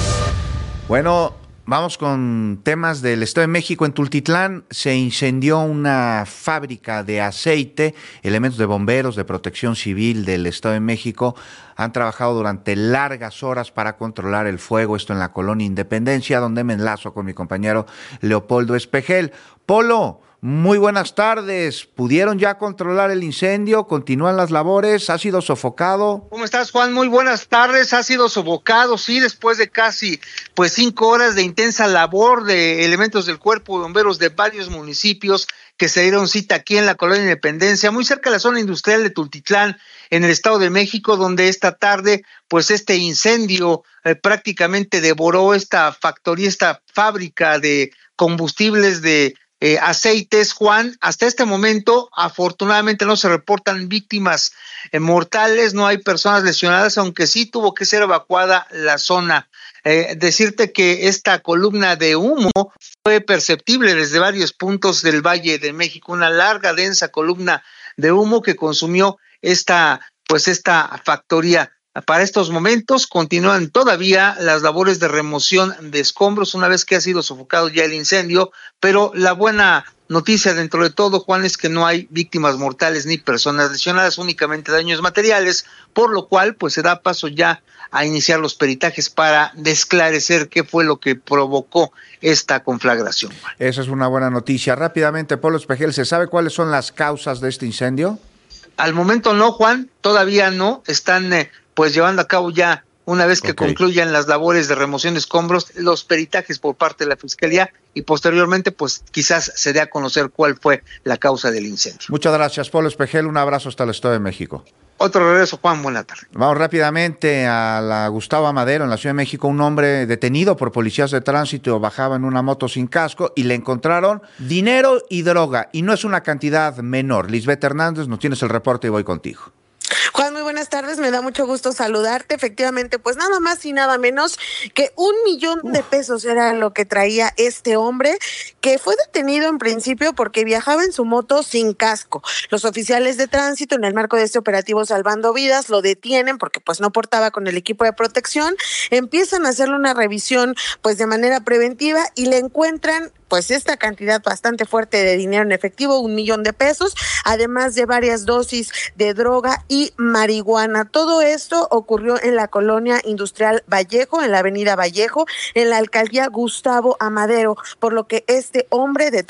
Bueno, vamos con temas del Estado de México. En Tultitlán se incendió una fábrica de aceite. Elementos de bomberos, de protección civil del Estado de México han trabajado durante largas horas para controlar el fuego. Esto en la colonia Independencia, donde me enlazo con mi compañero Leopoldo Espejel. Polo, muy buenas tardes. ¿Pudieron ya controlar el incendio? ¿Continúan las labores? ¿Ha sido sofocado? ¿Cómo estás, Juan? Muy buenas tardes. Ha sido sofocado, sí, después de casi 5 horas de intensa labor de elementos del Cuerpo de Bomberos de varios municipios que se dieron cita aquí en la colonia Independencia, muy cerca de la zona industrial de Tultitlán, en el Estado de México, donde esta tarde, este incendio prácticamente devoró esta factoría, esta fábrica de combustibles de aceites, Juan. Hasta este momento, afortunadamente, no se reportan víctimas mortales, no hay personas lesionadas, aunque sí tuvo que ser evacuada la zona. Decirte que esta columna de humo fue perceptible desde varios puntos del Valle de México, una larga, densa columna de humo que consumió esta factoría. Para estos momentos continúan todavía las labores de remoción de escombros una vez que ha sido sofocado ya el incendio, pero la buena noticia dentro de todo, Juan, es que no hay víctimas mortales ni personas lesionadas, únicamente daños materiales, por lo cual pues se da paso ya a iniciar los peritajes para esclarecer qué fue lo que provocó esta conflagración. Esa es una buena noticia. Rápidamente, Polo Espejel, ¿se sabe cuáles son las causas de este incendio? Al momento no, Juan, todavía no, están pues llevando a cabo ya, una vez que concluyan las labores de remoción de escombros, los peritajes por parte de la Fiscalía y posteriormente pues quizás se dé a conocer cuál fue la causa del incendio. Muchas gracias, Polo Espejel, un abrazo hasta el Estado de México. Otro regreso, Juan, buena tarde. Vamos rápidamente a la Gustavo Amadero, en la Ciudad de México. Un hombre detenido por policías de tránsito bajaba en una moto sin casco y le encontraron dinero y droga, y no es una cantidad menor. Lisbeth Hernández, nos tienes el reporte y voy contigo. Juan, muy buenas tardes, me da mucho gusto saludarte. Efectivamente, pues nada más y nada menos que $1,000,000 de pesos era lo que traía este hombre, que fue detenido en principio porque viajaba en su moto sin casco. Los oficiales de tránsito, en el marco de este operativo Salvando Vidas, lo detienen porque pues no portaba con el equipo de protección, empiezan a hacerle una revisión pues de manera preventiva y le encuentran pues esta cantidad bastante fuerte de dinero en efectivo, $1,000,000 de pesos, además de varias dosis de droga y marihuana. Todo esto ocurrió en la colonia industrial Vallejo, en la avenida Vallejo, en la alcaldía Gustavo Amadero, por lo que este hombre de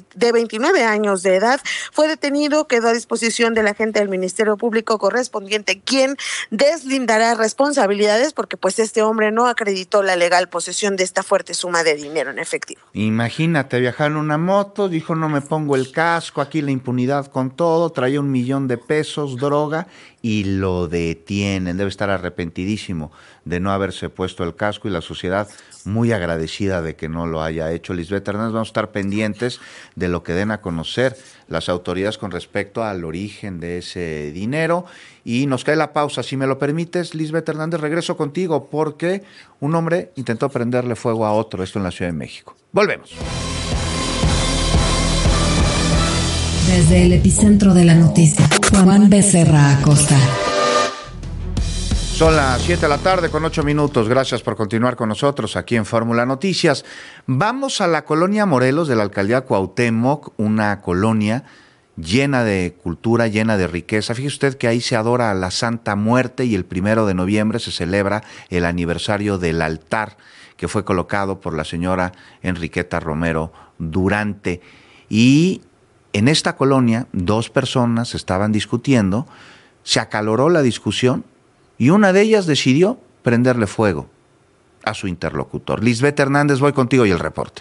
29 años de edad fue detenido, quedó a disposición del agente del Ministerio Público correspondiente, quien deslindará responsabilidades porque pues este hombre no acreditó la legal posesión de esta fuerte suma de dinero en efectivo. Imagínate, viajar en una moto, dijo no me pongo el casco, aquí la impunidad con todo, traía $1,000,000 de pesos, droga, y lo detienen. Debe estar arrepentidísimo de no haberse puesto el casco y la sociedad muy agradecida de que no lo haya hecho. Lisbeth Hernández, vamos a estar pendientes de lo que den a conocer las autoridades con respecto al origen de ese dinero. Y nos cae la pausa, si me lo permites, Lisbeth Hernández, regreso contigo porque un hombre intentó prenderle fuego a otro, esto en la Ciudad de México. Volvemos. Desde el epicentro de la noticia, Juan Becerra Acosta. Son las 7 de la tarde con 8 minutos. Gracias por continuar con nosotros aquí en Fórmula Noticias. Vamos a la colonia Morelos de la alcaldía Cuauhtémoc, una colonia llena de cultura, llena de riqueza. Fíjese usted que ahí se adora a la Santa Muerte y el 1 de noviembre se celebra el aniversario del altar que fue colocado por la señora Enriqueta Romero Durante. Y en esta colonia 2 personas estaban discutiendo, se acaloró la discusión y una de ellas decidió prenderle fuego a su interlocutor. Lisbeth Hernández, voy contigo y el reporte.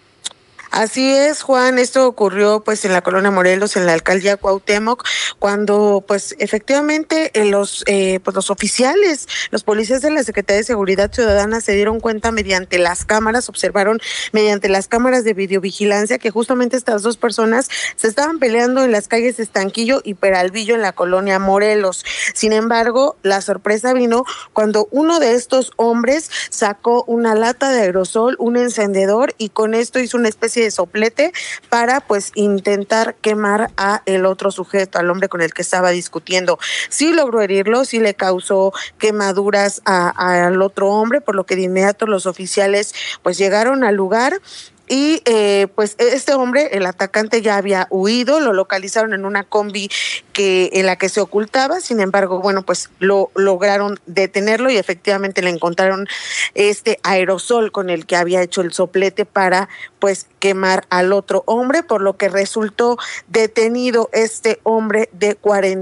Así es, Juan, esto ocurrió pues en la colonia Morelos, en la alcaldía Cuauhtémoc, cuando pues efectivamente los oficiales, los policías de la Secretaría de Seguridad Ciudadana se dieron cuenta mediante las cámaras, observaron mediante las cámaras de videovigilancia que justamente estas 2 personas se estaban peleando en las calles Estanquillo y Peralvillo en la colonia Morelos. Sin embargo, la sorpresa vino cuando uno de estos hombres sacó una lata de aerosol, un encendedor y con esto hizo una especie de soplete para pues intentar quemar a el otro sujeto, al hombre con el que estaba discutiendo. Sí logró herirlo, sí le causó quemaduras al otro hombre, por lo que de inmediato los oficiales pues llegaron al lugar. Y pues este hombre, el atacante, ya había huido, lo localizaron en una combi en la que se ocultaba. Sin embargo, bueno, pues lo lograron detenerlo y efectivamente le encontraron este aerosol con el que había hecho el soplete para pues quemar al otro hombre, por lo que resultó detenido este hombre de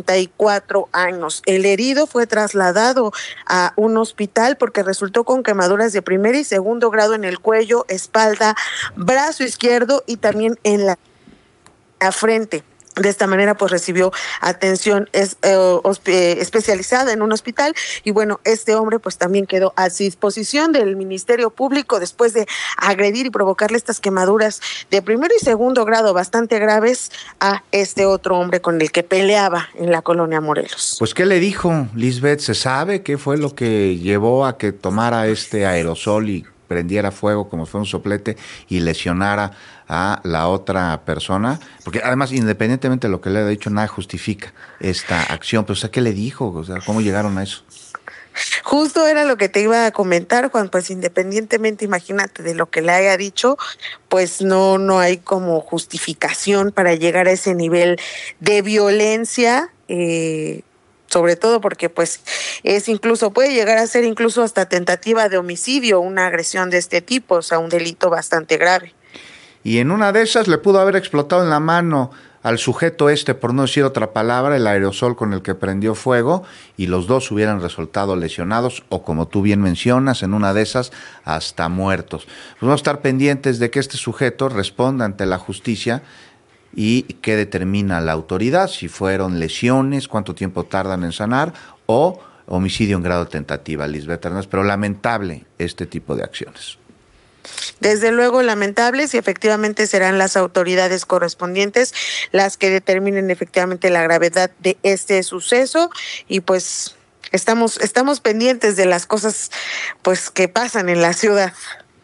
44 años. El herido fue trasladado a un hospital porque resultó con quemaduras de 1er y 2º grado en el cuello, espalda, brazo izquierdo y también en la frente. De esta manera pues recibió atención especializada en un hospital y bueno, este hombre pues también quedó a disposición del Ministerio Público después de agredir y provocarle estas quemaduras de 1er y 2º grado bastante graves a este otro hombre con el que peleaba en la colonia Morelos. Pues ¿qué le dijo, Lisbeth? ¿Se sabe qué fue lo que llevó a que tomara este aerosol y prendiera fuego como fue un soplete y lesionara a la otra persona? Porque además, independientemente de lo que le haya dicho, nada justifica esta acción. Pero, o sea, ¿qué le dijo? O sea, ¿cómo llegaron a eso? Justo era lo que te iba a comentar, Juan, pues independientemente, imagínate de lo que le haya dicho, pues no hay como justificación para llegar a ese nivel de violencia, sobre todo porque pues puede llegar a ser incluso hasta tentativa de homicidio, una agresión de este tipo, o sea, un delito bastante grave. Y en una de esas le pudo haber explotado en la mano al sujeto por no decir otra palabra, el aerosol con el que prendió fuego, y los dos hubieran resultado lesionados o, como tú bien mencionas, en una de esas hasta muertos. Pues vamos a estar pendientes de que este sujeto responda ante la justicia y qué determina la autoridad, si fueron lesiones, cuánto tiempo tardan en sanar o homicidio en grado de tentativa, Lisbeth Hernández, pero lamentable este tipo de acciones. Desde luego lamentables, y efectivamente serán las autoridades correspondientes las que determinen efectivamente la gravedad de este suceso, y pues estamos pendientes de las cosas pues que pasan en la ciudad.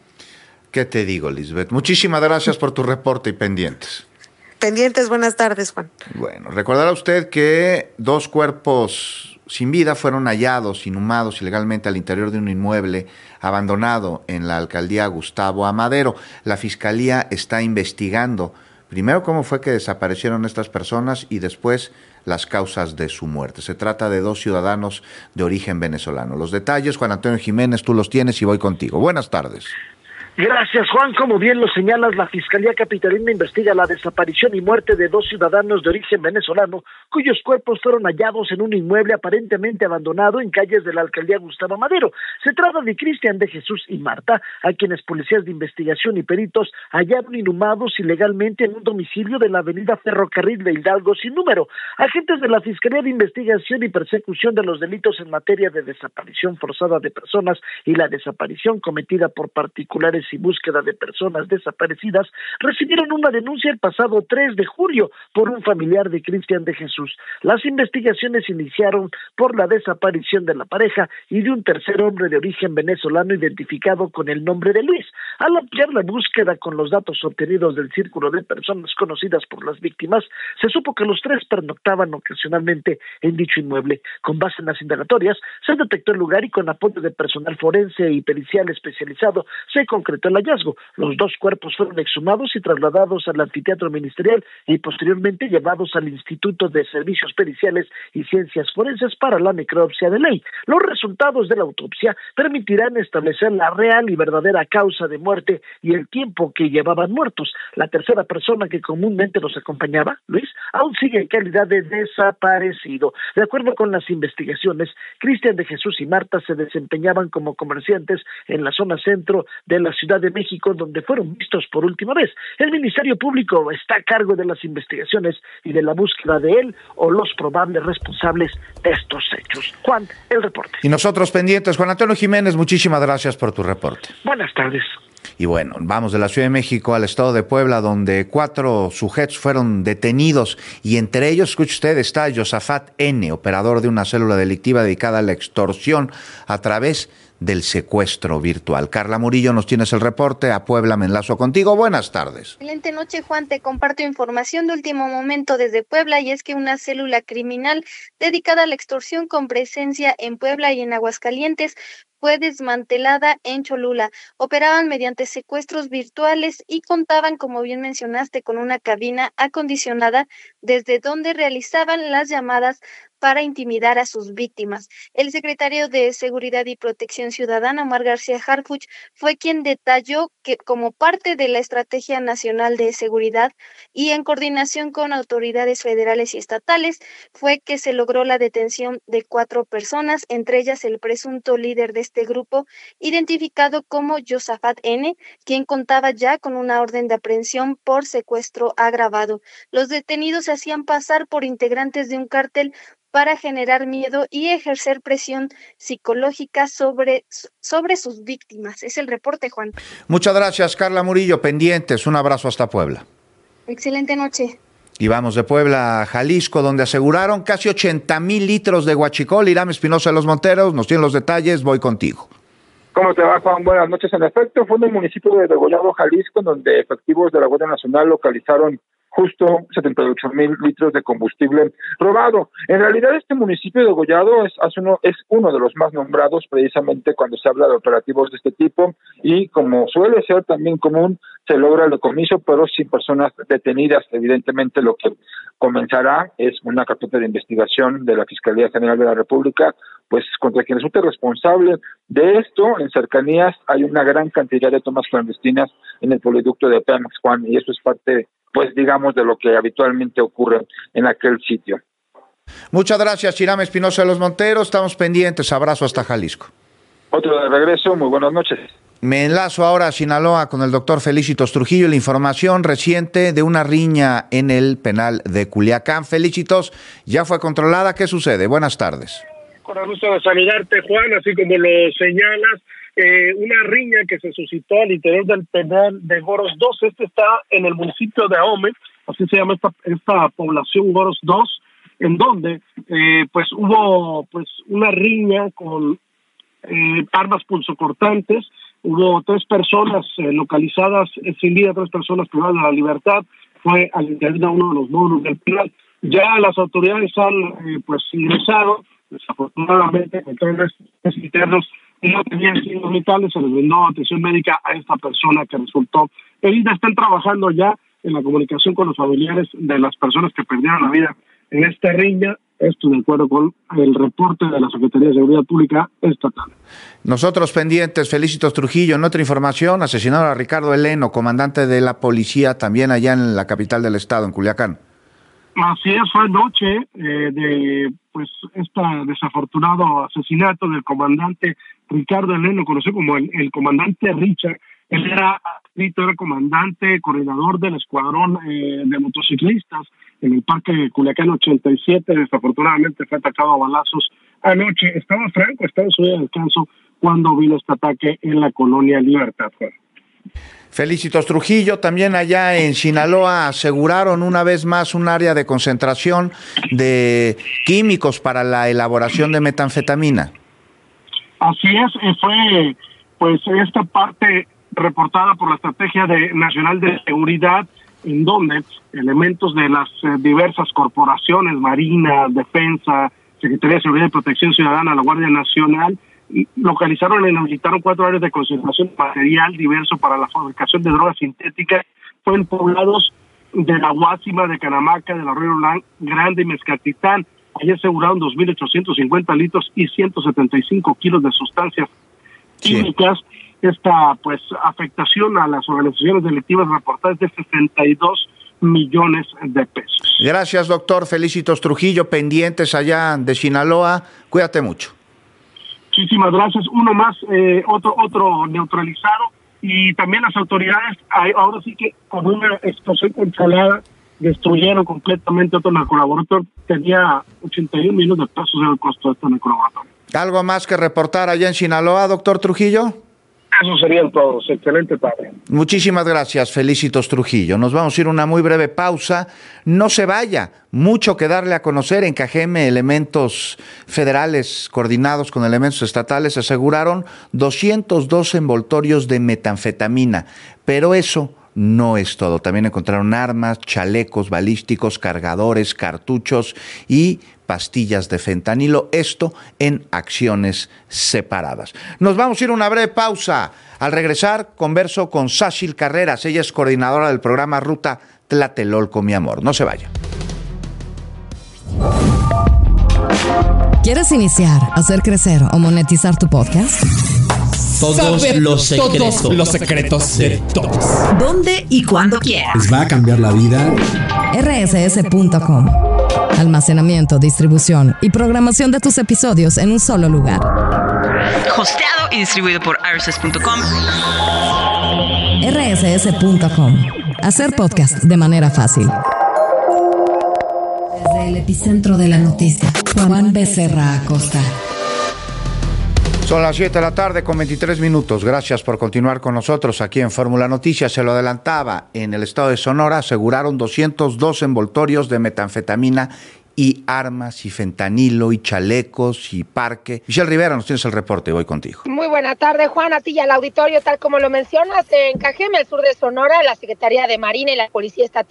¿Qué te digo, Lisbeth? Muchísimas gracias por tu reporte y pendientes. Pendientes, buenas tardes, Juan. Bueno, recordará usted que 2 cuerpos sin vida fueron hallados, inhumados ilegalmente al interior de un inmueble abandonado en la alcaldía Gustavo Amadero. La Fiscalía está investigando primero cómo fue que desaparecieron estas personas y después las causas de su muerte. Se trata de 2 ciudadanos de origen venezolano. Los detalles, Juan Antonio Jiménez, tú los tienes y voy contigo. Buenas tardes. Gracias, Juan. Como bien lo señalas, la Fiscalía Capitalina investiga la desaparición y muerte de 2 ciudadanos de origen venezolano, cuyos cuerpos fueron hallados en un inmueble aparentemente abandonado en calles de la alcaldía Gustavo Amadero. Se trata de Cristian de Jesús y Marta, a quienes policías de investigación y peritos hallaron inhumados ilegalmente en un domicilio de la avenida Ferrocarril de Hidalgo sin número. Agentes de la Fiscalía de Investigación y Persecución de los Delitos en materia de desaparición forzada de personas y la desaparición cometida por particulares y búsqueda de personas desaparecidas recibieron una denuncia el pasado 3 de julio por un familiar de Cristian de Jesús. Las investigaciones iniciaron por la desaparición de la pareja y de un tercer hombre de origen venezolano identificado con el nombre de Luis. Al ampliar la búsqueda con los datos obtenidos del círculo de personas conocidas por las víctimas, se supo que los 3 pernoctaban ocasionalmente en dicho inmueble. Con base en las indagatorias, se detectó el lugar y con apoyo de personal forense y pericial especializado, se concretó el hallazgo. Los 2 cuerpos fueron exhumados y trasladados al anfiteatro ministerial y posteriormente llevados al Instituto de Servicios Periciales y Ciencias Forenses para la necropsia de ley. Los resultados de la autopsia permitirán establecer la real y verdadera causa de muerte y el tiempo que llevaban muertos. La tercera persona que comúnmente los acompañaba, Luis, aún sigue en calidad de desaparecido. De acuerdo con las investigaciones, Cristian de Jesús y Marta se desempeñaban como comerciantes en la zona centro de la Ciudad de México, donde fueron vistos por última vez. El Ministerio Público está a cargo de las investigaciones y de la búsqueda de él o los probables responsables de estos hechos. Juan, el reporte. Y nosotros pendientes. Juan Antonio Jiménez, muchísimas gracias por tu reporte. Buenas tardes. Y bueno, vamos de la Ciudad de México al estado de Puebla, donde 4 sujetos fueron detenidos y entre ellos, escuche usted, está Josafat N., operador de una célula delictiva dedicada a la extorsión a través del secuestro virtual. Carla Murillo, nos tienes el reporte. A Puebla me enlazo contigo. Buenas tardes. Excelente noche, Juan. Te comparto información de último momento desde Puebla, y es que una célula criminal dedicada a la extorsión con presencia en Puebla y en Aguascalientes fue desmantelada en Cholula. Operaban mediante secuestros virtuales y contaban, como bien mencionaste, con una cabina acondicionada desde donde realizaban las llamadas para intimidar a sus víctimas. El secretario de Seguridad y Protección Ciudadana, Omar García Harfuch, fue quien detalló que como parte de la Estrategia Nacional de Seguridad y en coordinación con autoridades federales y estatales, fue que se logró la detención de 4 personas, entre ellas el presunto líder de este grupo, identificado como Josafat N., quien contaba ya con una orden de aprehensión por secuestro agravado. Los detenidos se hacían pasar por integrantes de un cártel para generar miedo y ejercer presión psicológica sobre sus víctimas. Es el reporte, Juan. Muchas gracias, Carla Murillo. Pendientes. Un abrazo hasta Puebla. Excelente noche. Y vamos de Puebla a Jalisco, donde aseguraron casi 80,000 litros de huachicol. Irán Espinosa de los Monteros nos tiene los detalles. Voy contigo. ¿Cómo te va, Juan? Buenas noches. En efecto, fue en el municipio de Degollado, Jalisco, donde efectivos de la Guardia Nacional localizaron justo 78,000 litros de combustible robado. En realidad este municipio de Degollado es uno de los más nombrados precisamente cuando se habla de operativos de este tipo, y como suele ser también común, se logra el decomiso, pero sin personas detenidas. Evidentemente lo que comenzará es una carpeta de investigación de la Fiscalía General de la República, pues contra quien resulte responsable de esto. En cercanías hay una gran cantidad de tomas clandestinas en el poliducto de Pemex, Juan, y eso es parte, pues digamos, de lo que habitualmente ocurre en aquel sitio. Muchas gracias, Hiram Espinosa de los Monteros. Estamos pendientes. Abrazo hasta Jalisco. Otro de regreso. Muy buenas noches. Me enlazo ahora a Sinaloa con el doctor Felicitos Trujillo y la información reciente de una riña en el penal de Culiacán. Felicitos, ¿ya fue controlada? ¿Qué sucede? Buenas tardes. Con el gusto de saludarte, Juan, así como lo señalas, una riña que se suscitó al interior del penal de Goros 2. Este está en el municipio de Ahome, así se llama esta población, Goros 2, en donde pues hubo pues una riña con armas punzocortantes. Hubo 3 personas localizadas sin vida, 3 personas privadas de la libertad. Fue al interior de uno de los módulos del penal. Ya las autoridades han pues ingresado, desafortunadamente, controles internos no tenían signos vitales, se les brindó atención médica a esta persona que resultó herida. Están trabajando ya en la comunicación con los familiares de las personas que perdieron la vida en esta riña. Esto de acuerdo con el reporte de la Secretaría de Seguridad Pública Estatal. Nosotros pendientes. Felicitos Trujillo. En otra información, asesinaron a Ricardo Eleno, comandante de la policía, también allá en la capital del estado, en Culiacán. Así es, fue anoche de pues este desafortunado asesinato del comandante Ricardo Eleno, conocido como el comandante Richard. Él era comandante, coordinador del escuadrón de motociclistas en el Parque Culiacán 87. Desafortunadamente fue atacado a balazos anoche. Estaba franco, estaba en su día de descanso cuando vino este ataque en la colonia Libertad. Felicitos Trujillo. También allá en Sinaloa aseguraron una vez más un área de concentración de químicos para la elaboración de metanfetamina. Así es, fue pues esta parte reportada por la Estrategia Nacional de Seguridad, en donde elementos de las diversas corporaciones, Marina, Defensa, Secretaría de Seguridad y Protección Ciudadana, la Guardia Nacional, localizaron y inhabilitaron 4 áreas de concentración de material diverso para la fabricación de drogas sintéticas. Fue en poblados de La Guásima, de Canamaca, del Arroyo Grande y Mezcatitán. Allí aseguraron 2.850 litros y 175 kilos de sustancias químicas. Esta pues afectación a las organizaciones delictivas reportadas de 62 millones de pesos. Gracias, doctor Felicitos Trujillo. Pendientes allá de Sinaloa. Cuídate mucho. Muchísimas gracias. Uno más, otro neutralizado, y también las autoridades, ahora sí que con una explosión controlada, destruyeron completamente otro narcolaboratorio. Tenía 81 millones de pesos en el costo de este narcolaboratorio. ¿Algo más que reportar allá en Sinaloa, doctor Trujillo? Eso serían todos. Excelente tarde. Muchísimas gracias, Felicitos Trujillo. Nos vamos a ir a una muy breve pausa. No se vaya. Mucho que darle a conocer. En Cajeme, elementos federales coordinados con elementos estatales aseguraron 202 envoltorios de metanfetamina. Pero eso no es todo. También encontraron armas, chalecos balísticos, cargadores, cartuchos y pastillas de fentanilo, esto en acciones separadas. Nos vamos a ir a una breve pausa. Al regresar, converso con Sáchil Carreras. Ella es coordinadora del programa Ruta Tlatelolco, mi amor. No se vaya. ¿Quieres iniciar, hacer crecer o monetizar tu podcast? Todos los secretos de todos. ¿Dónde y cuándo quieras? ¿Les va a cambiar la vida? rss.com. Almacenamiento, distribución y programación de tus episodios en un solo lugar. Hosteado y distribuido por rss.com. rss.com. Hacer podcast de manera fácil. Desde el epicentro de la noticia, Juan Becerra Acosta. Son las 7 de la tarde con 23 minutos. Gracias por continuar con nosotros aquí en Fórmula Noticias. Se lo adelantaba, en el estado de Sonora aseguraron 202 envoltorios de metanfetamina y armas y fentanilo y chalecos y parque. Michelle Rivera, nos tienes el reporte, voy contigo. Muy buena tarde, Juan, a ti y al auditorio. Tal como lo mencionas, en Cajeme, al sur de Sonora, la Secretaría de Marina y la Policía Estatal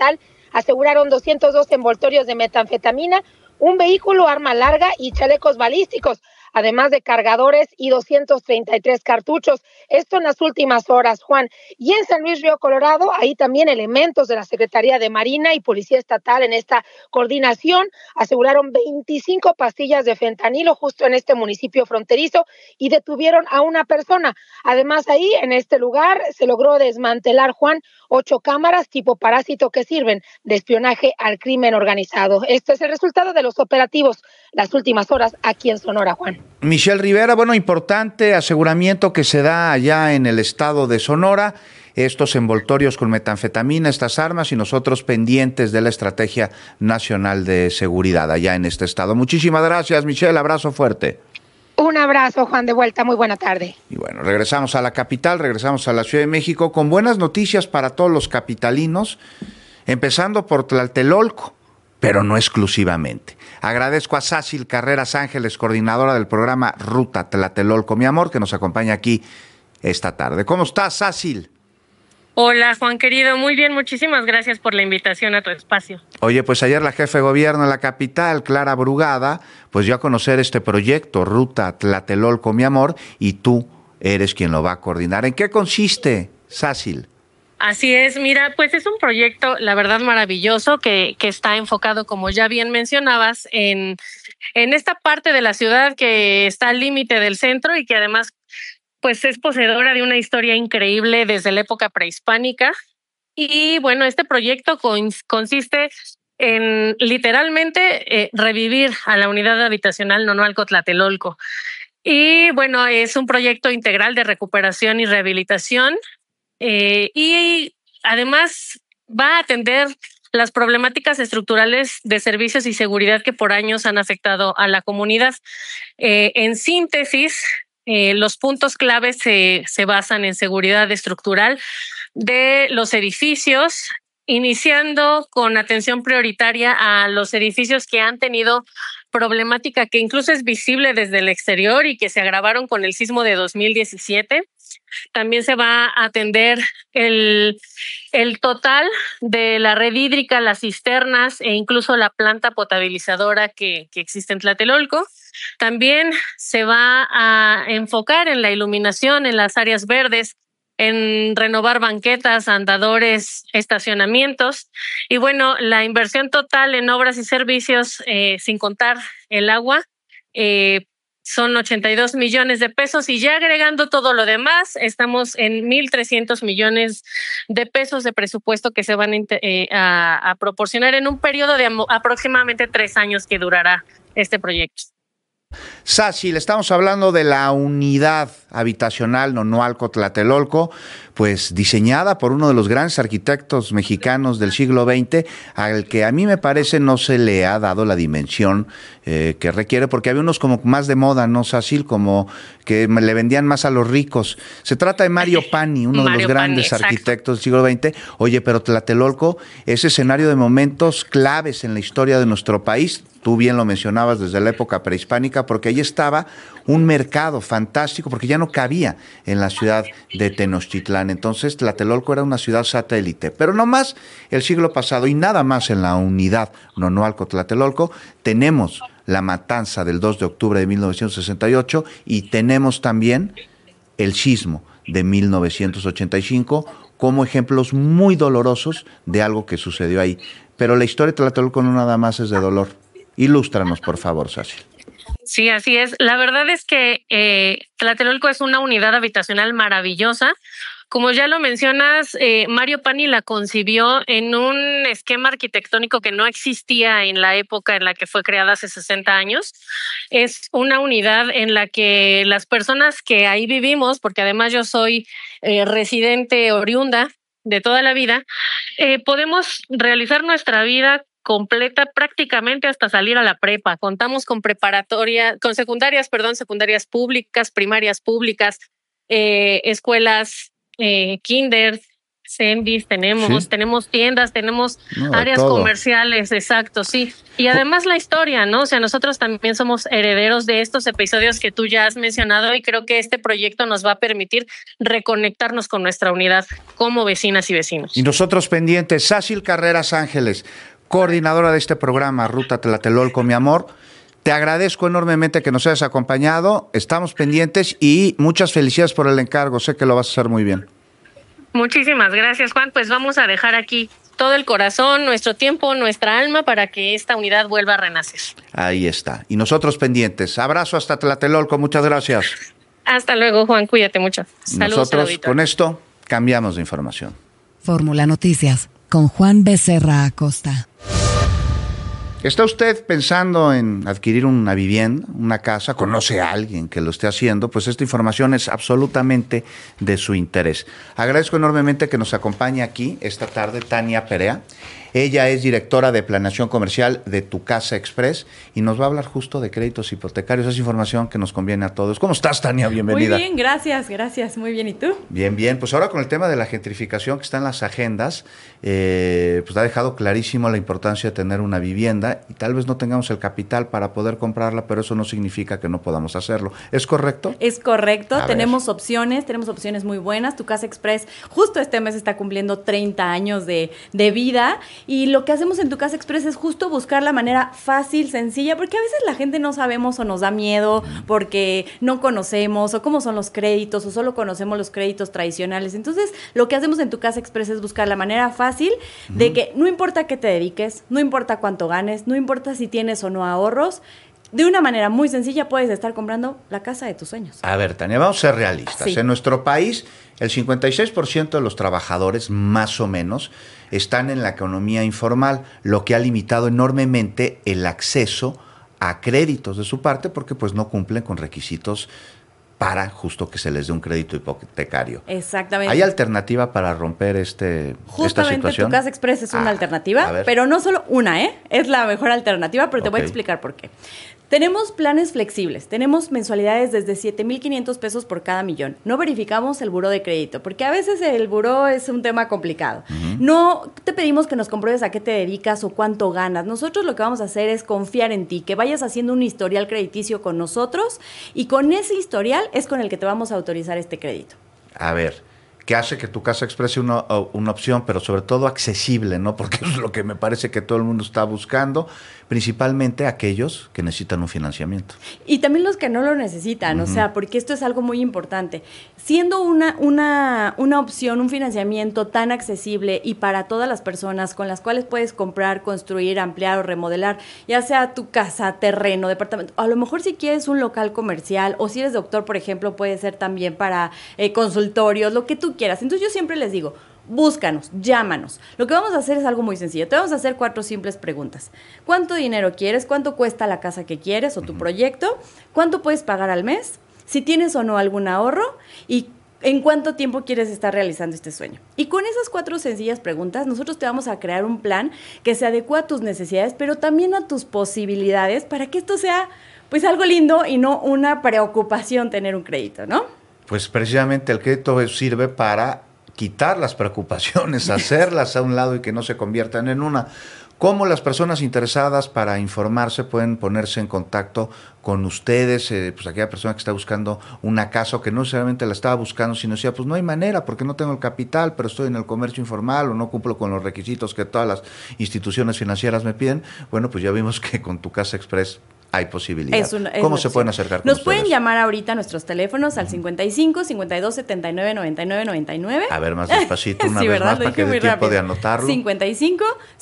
Aseguraron 202 envoltorios de metanfetamina, un vehículo, arma larga y chalecos balísticos, además de cargadores y 233 cartuchos. Esto en las últimas horas, Juan. Y en San Luis Río Colorado, ahí también elementos de la Secretaría de Marina y Policía Estatal en esta coordinación aseguraron 25 pastillas de fentanilo justo en este municipio fronterizo y detuvieron a una persona. Además, ahí en este lugar se logró desmantelar, Juan, 8 cámaras tipo parásito que sirven de espionaje al crimen organizado. Esto es el resultado de los operativos las últimas horas aquí en Sonora, Juan. Michelle Rivera, bueno, importante aseguramiento que se da allá en el estado de Sonora, estos envoltorios con metanfetamina, estas armas, y nosotros pendientes de la Estrategia Nacional de Seguridad allá en este estado. Muchísimas gracias, Michelle, abrazo fuerte. Un abrazo, Juan, de vuelta, muy buena tarde. Y bueno, regresamos a la capital, regresamos a la Ciudad de México con buenas noticias para todos los capitalinos, empezando por Tlatelolco, pero no exclusivamente. Agradezco a Sácil Carreras Ángeles, coordinadora del programa Ruta Tlatelolco, mi amor, que nos acompaña aquí esta tarde. ¿Cómo estás, Sácil? Hola, Juan querido, muy bien, muchísimas gracias por la invitación a tu espacio. Oye, pues ayer la jefe de gobierno de la capital, Clara Brugada, pues dio a conocer este proyecto, Ruta Tlatelolco, mi amor, y tú eres quien lo va a coordinar. ¿En qué consiste, Sácil? Así es, mira, pues es un proyecto, la verdad, maravilloso que está enfocado, como ya bien mencionabas, en esta parte de la ciudad que está al límite del centro y que además pues es poseedora de una historia increíble desde la época prehispánica. Y bueno, este proyecto consiste en literalmente revivir a la unidad habitacional Nonualco Tlatelolco. Y bueno, es un proyecto integral de recuperación y rehabilitación. Y además va a atender las problemáticas estructurales de servicios y seguridad que por años han afectado a la comunidad. En síntesis, los puntos claves se basan en seguridad estructural de los edificios, iniciando con atención prioritaria a los edificios que han tenido problemática que incluso es visible desde el exterior y que se agravaron con el sismo de 2017. También se va a atender el total de la red hídrica, las cisternas e incluso la planta potabilizadora que existe en Tlatelolco. También se va a enfocar en la iluminación, en las áreas verdes, en renovar banquetas, andadores, estacionamientos. Y bueno, la inversión total en obras y servicios, sin contar el agua, son 82 millones de pesos, y ya agregando todo lo demás, estamos en 1,300 millones de pesos de presupuesto que se van a proporcionar en un periodo de aproximadamente 3 años que durará este proyecto. Sácil, estamos hablando de la unidad habitacional Nonualco Tlatelolco, pues diseñada por uno de los grandes arquitectos mexicanos del siglo XX, al que a mí me parece no se le ha dado la dimensión que requiere, porque había unos como más de moda, ¿no, Sácil? Como que le vendían más a los ricos. Se trata de Mario Pani, uno de los grandes arquitectos del siglo XX. Oye, pero Tlatelolco es escenario de momentos claves en la historia de nuestro país. Tú bien lo mencionabas desde la época prehispánica, porque ahí estaba un mercado fantástico, porque ya no cabía en la ciudad de Tenochtitlán. Entonces Tlatelolco era una ciudad satélite, pero no más el siglo pasado y nada más en la unidad Nonualco Tlatelolco tenemos la matanza del 2 de octubre de 1968 y tenemos también el sismo de 1985 como ejemplos muy dolorosos de algo que sucedió ahí. Pero la historia de Tlatelolco no nada más es de dolor. Ilústranos, por favor, Sácil. Sí, así es. La verdad es que Tlatelolco es una unidad habitacional maravillosa. Como ya lo mencionas, Mario Pani la concibió en un esquema arquitectónico que no existía en la época en la que fue creada hace 60 años. Es una unidad en la que las personas que ahí vivimos, porque además yo soy residente oriunda de toda la vida, podemos realizar nuestra vida completa prácticamente hasta salir a la prepa. Contamos con secundarias públicas, primarias públicas, escuelas kinder, Sendis tenemos tiendas, tenemos áreas comerciales, exacto, sí. Y además la historia, ¿no? O sea, nosotros también somos herederos de estos episodios que tú ya has mencionado y creo que este proyecto nos va a permitir reconectarnos con nuestra unidad como vecinas y vecinos. Y nosotros pendientes, Sácil Carreras Ángeles, coordinadora de este programa, Ruta Tlatelolco, mi amor. Te agradezco enormemente que nos hayas acompañado, estamos pendientes y muchas felicidades por el encargo, sé que lo vas a hacer muy bien. Muchísimas gracias, Juan. Pues vamos a dejar aquí todo el corazón, nuestro tiempo, nuestra alma para que esta unidad vuelva a renacer. Ahí está. Y nosotros pendientes. Abrazo hasta Tlatelolco. Muchas gracias. Hasta luego, Juan. Cuídate mucho. Saludos. Nosotros con esto cambiamos de información. Fórmula Noticias con Juan Becerra Acosta. ¿Está usted pensando en adquirir una vivienda, una casa? ¿Conoce a alguien que lo esté haciendo? Pues esta información es absolutamente de su interés. Agradezco enormemente que nos acompañe aquí esta tarde Tania Perea. Ella es directora de Planeación Comercial de Tu Casa Express y nos va a hablar justo de créditos hipotecarios. Es información que nos conviene a todos. ¿Cómo estás, Tania? Bienvenida. Muy bien, gracias. Muy bien. ¿Y tú? Bien. Pues ahora con el tema de la gentrificación que está en las agendas, pues ha dejado clarísimo la importancia de tener una vivienda y tal vez no tengamos el capital para poder comprarla, pero eso no significa que no podamos hacerlo. ¿Es correcto? Es correcto. Tenemos opciones muy buenas. Tu Casa Express justo este mes está cumpliendo 30 años de vida. Y lo que hacemos en Tu Casa Express es justo buscar la manera fácil, sencilla, porque a veces la gente no sabemos o nos da miedo porque no conocemos o cómo son los créditos o solo conocemos los créditos tradicionales. Entonces, lo que hacemos en Tu Casa Express es buscar la manera fácil de que no importa qué te dediques, no importa cuánto ganes, no importa si tienes o no ahorros, de una manera muy sencilla puedes estar comprando la casa de tus sueños. A ver, Tania, vamos a ser realistas. Sí. En nuestro país, el 56% de los trabajadores, más o menos, están en la economía informal, lo que ha limitado enormemente el acceso a créditos de su parte porque pues no cumplen con requisitos para justo que se les dé un crédito hipotecario. Exactamente. ¿Hay alternativa para romper esta situación? Tu Casa Express es una alternativa, pero no solo una, es la mejor alternativa, pero te voy a explicar por qué. Tenemos planes flexibles, tenemos mensualidades desde 7,500 pesos por cada millón. No verificamos el buró de crédito, porque a veces el buró es un tema complicado. No te pedimos que nos compruebes a qué te dedicas o cuánto ganas. Nosotros lo que vamos a hacer es confiar en ti, que vayas haciendo un historial crediticio con nosotros y con ese historial es con el que te vamos a autorizar este crédito. A ver, ¿qué hace que Tu Casa Express sea una opción, pero sobre todo accesible, ¿no? Porque es lo que me parece que todo el mundo está buscando, principalmente aquellos que necesitan un financiamiento. Y también los que no lo necesitan, o sea, porque esto es algo muy importante. Siendo una opción, un financiamiento tan accesible y para todas las personas con las cuales puedes comprar, construir, ampliar o remodelar, ya sea tu casa, terreno, departamento, a lo mejor si quieres un local comercial o si eres doctor, por ejemplo, puede ser también para consultorios, lo que tú quieras. Entonces yo siempre les digo, búscanos, llámanos. Lo que vamos a hacer es algo muy sencillo. Te vamos a hacer 4 simples preguntas. ¿Cuánto dinero quieres? ¿Cuánto cuesta la casa que quieres o tu proyecto? ¿Cuánto puedes pagar al mes? Si tienes o no algún ahorro y ¿en cuánto tiempo quieres estar realizando este sueño? Y con esas 4 sencillas preguntas, nosotros te vamos a crear un plan que se adecue a tus necesidades, pero también a tus posibilidades para que esto sea pues algo lindo y no una preocupación tener un crédito, ¿no? Pues precisamente el crédito sirve para quitar las preocupaciones, hacerlas a un lado y que no se conviertan en una. ¿Cómo las personas interesadas para informarse pueden ponerse en contacto con ustedes? Pues aquella persona que está buscando una casa o que no necesariamente la estaba buscando, sino decía, pues no hay manera porque no tengo el capital, pero estoy en el comercio informal o no cumplo con los requisitos que todas las instituciones financieras me piden. Bueno, pues ya vimos que con Tu Casa Express hay posibilidades. ¿Cómo se pueden acercar con Nos ustedes? pueden llamar ahorita a nuestros teléfonos al 55 52 79 99 99. A ver, más despacito una vez más para que dé tiempo de anotarlo. 55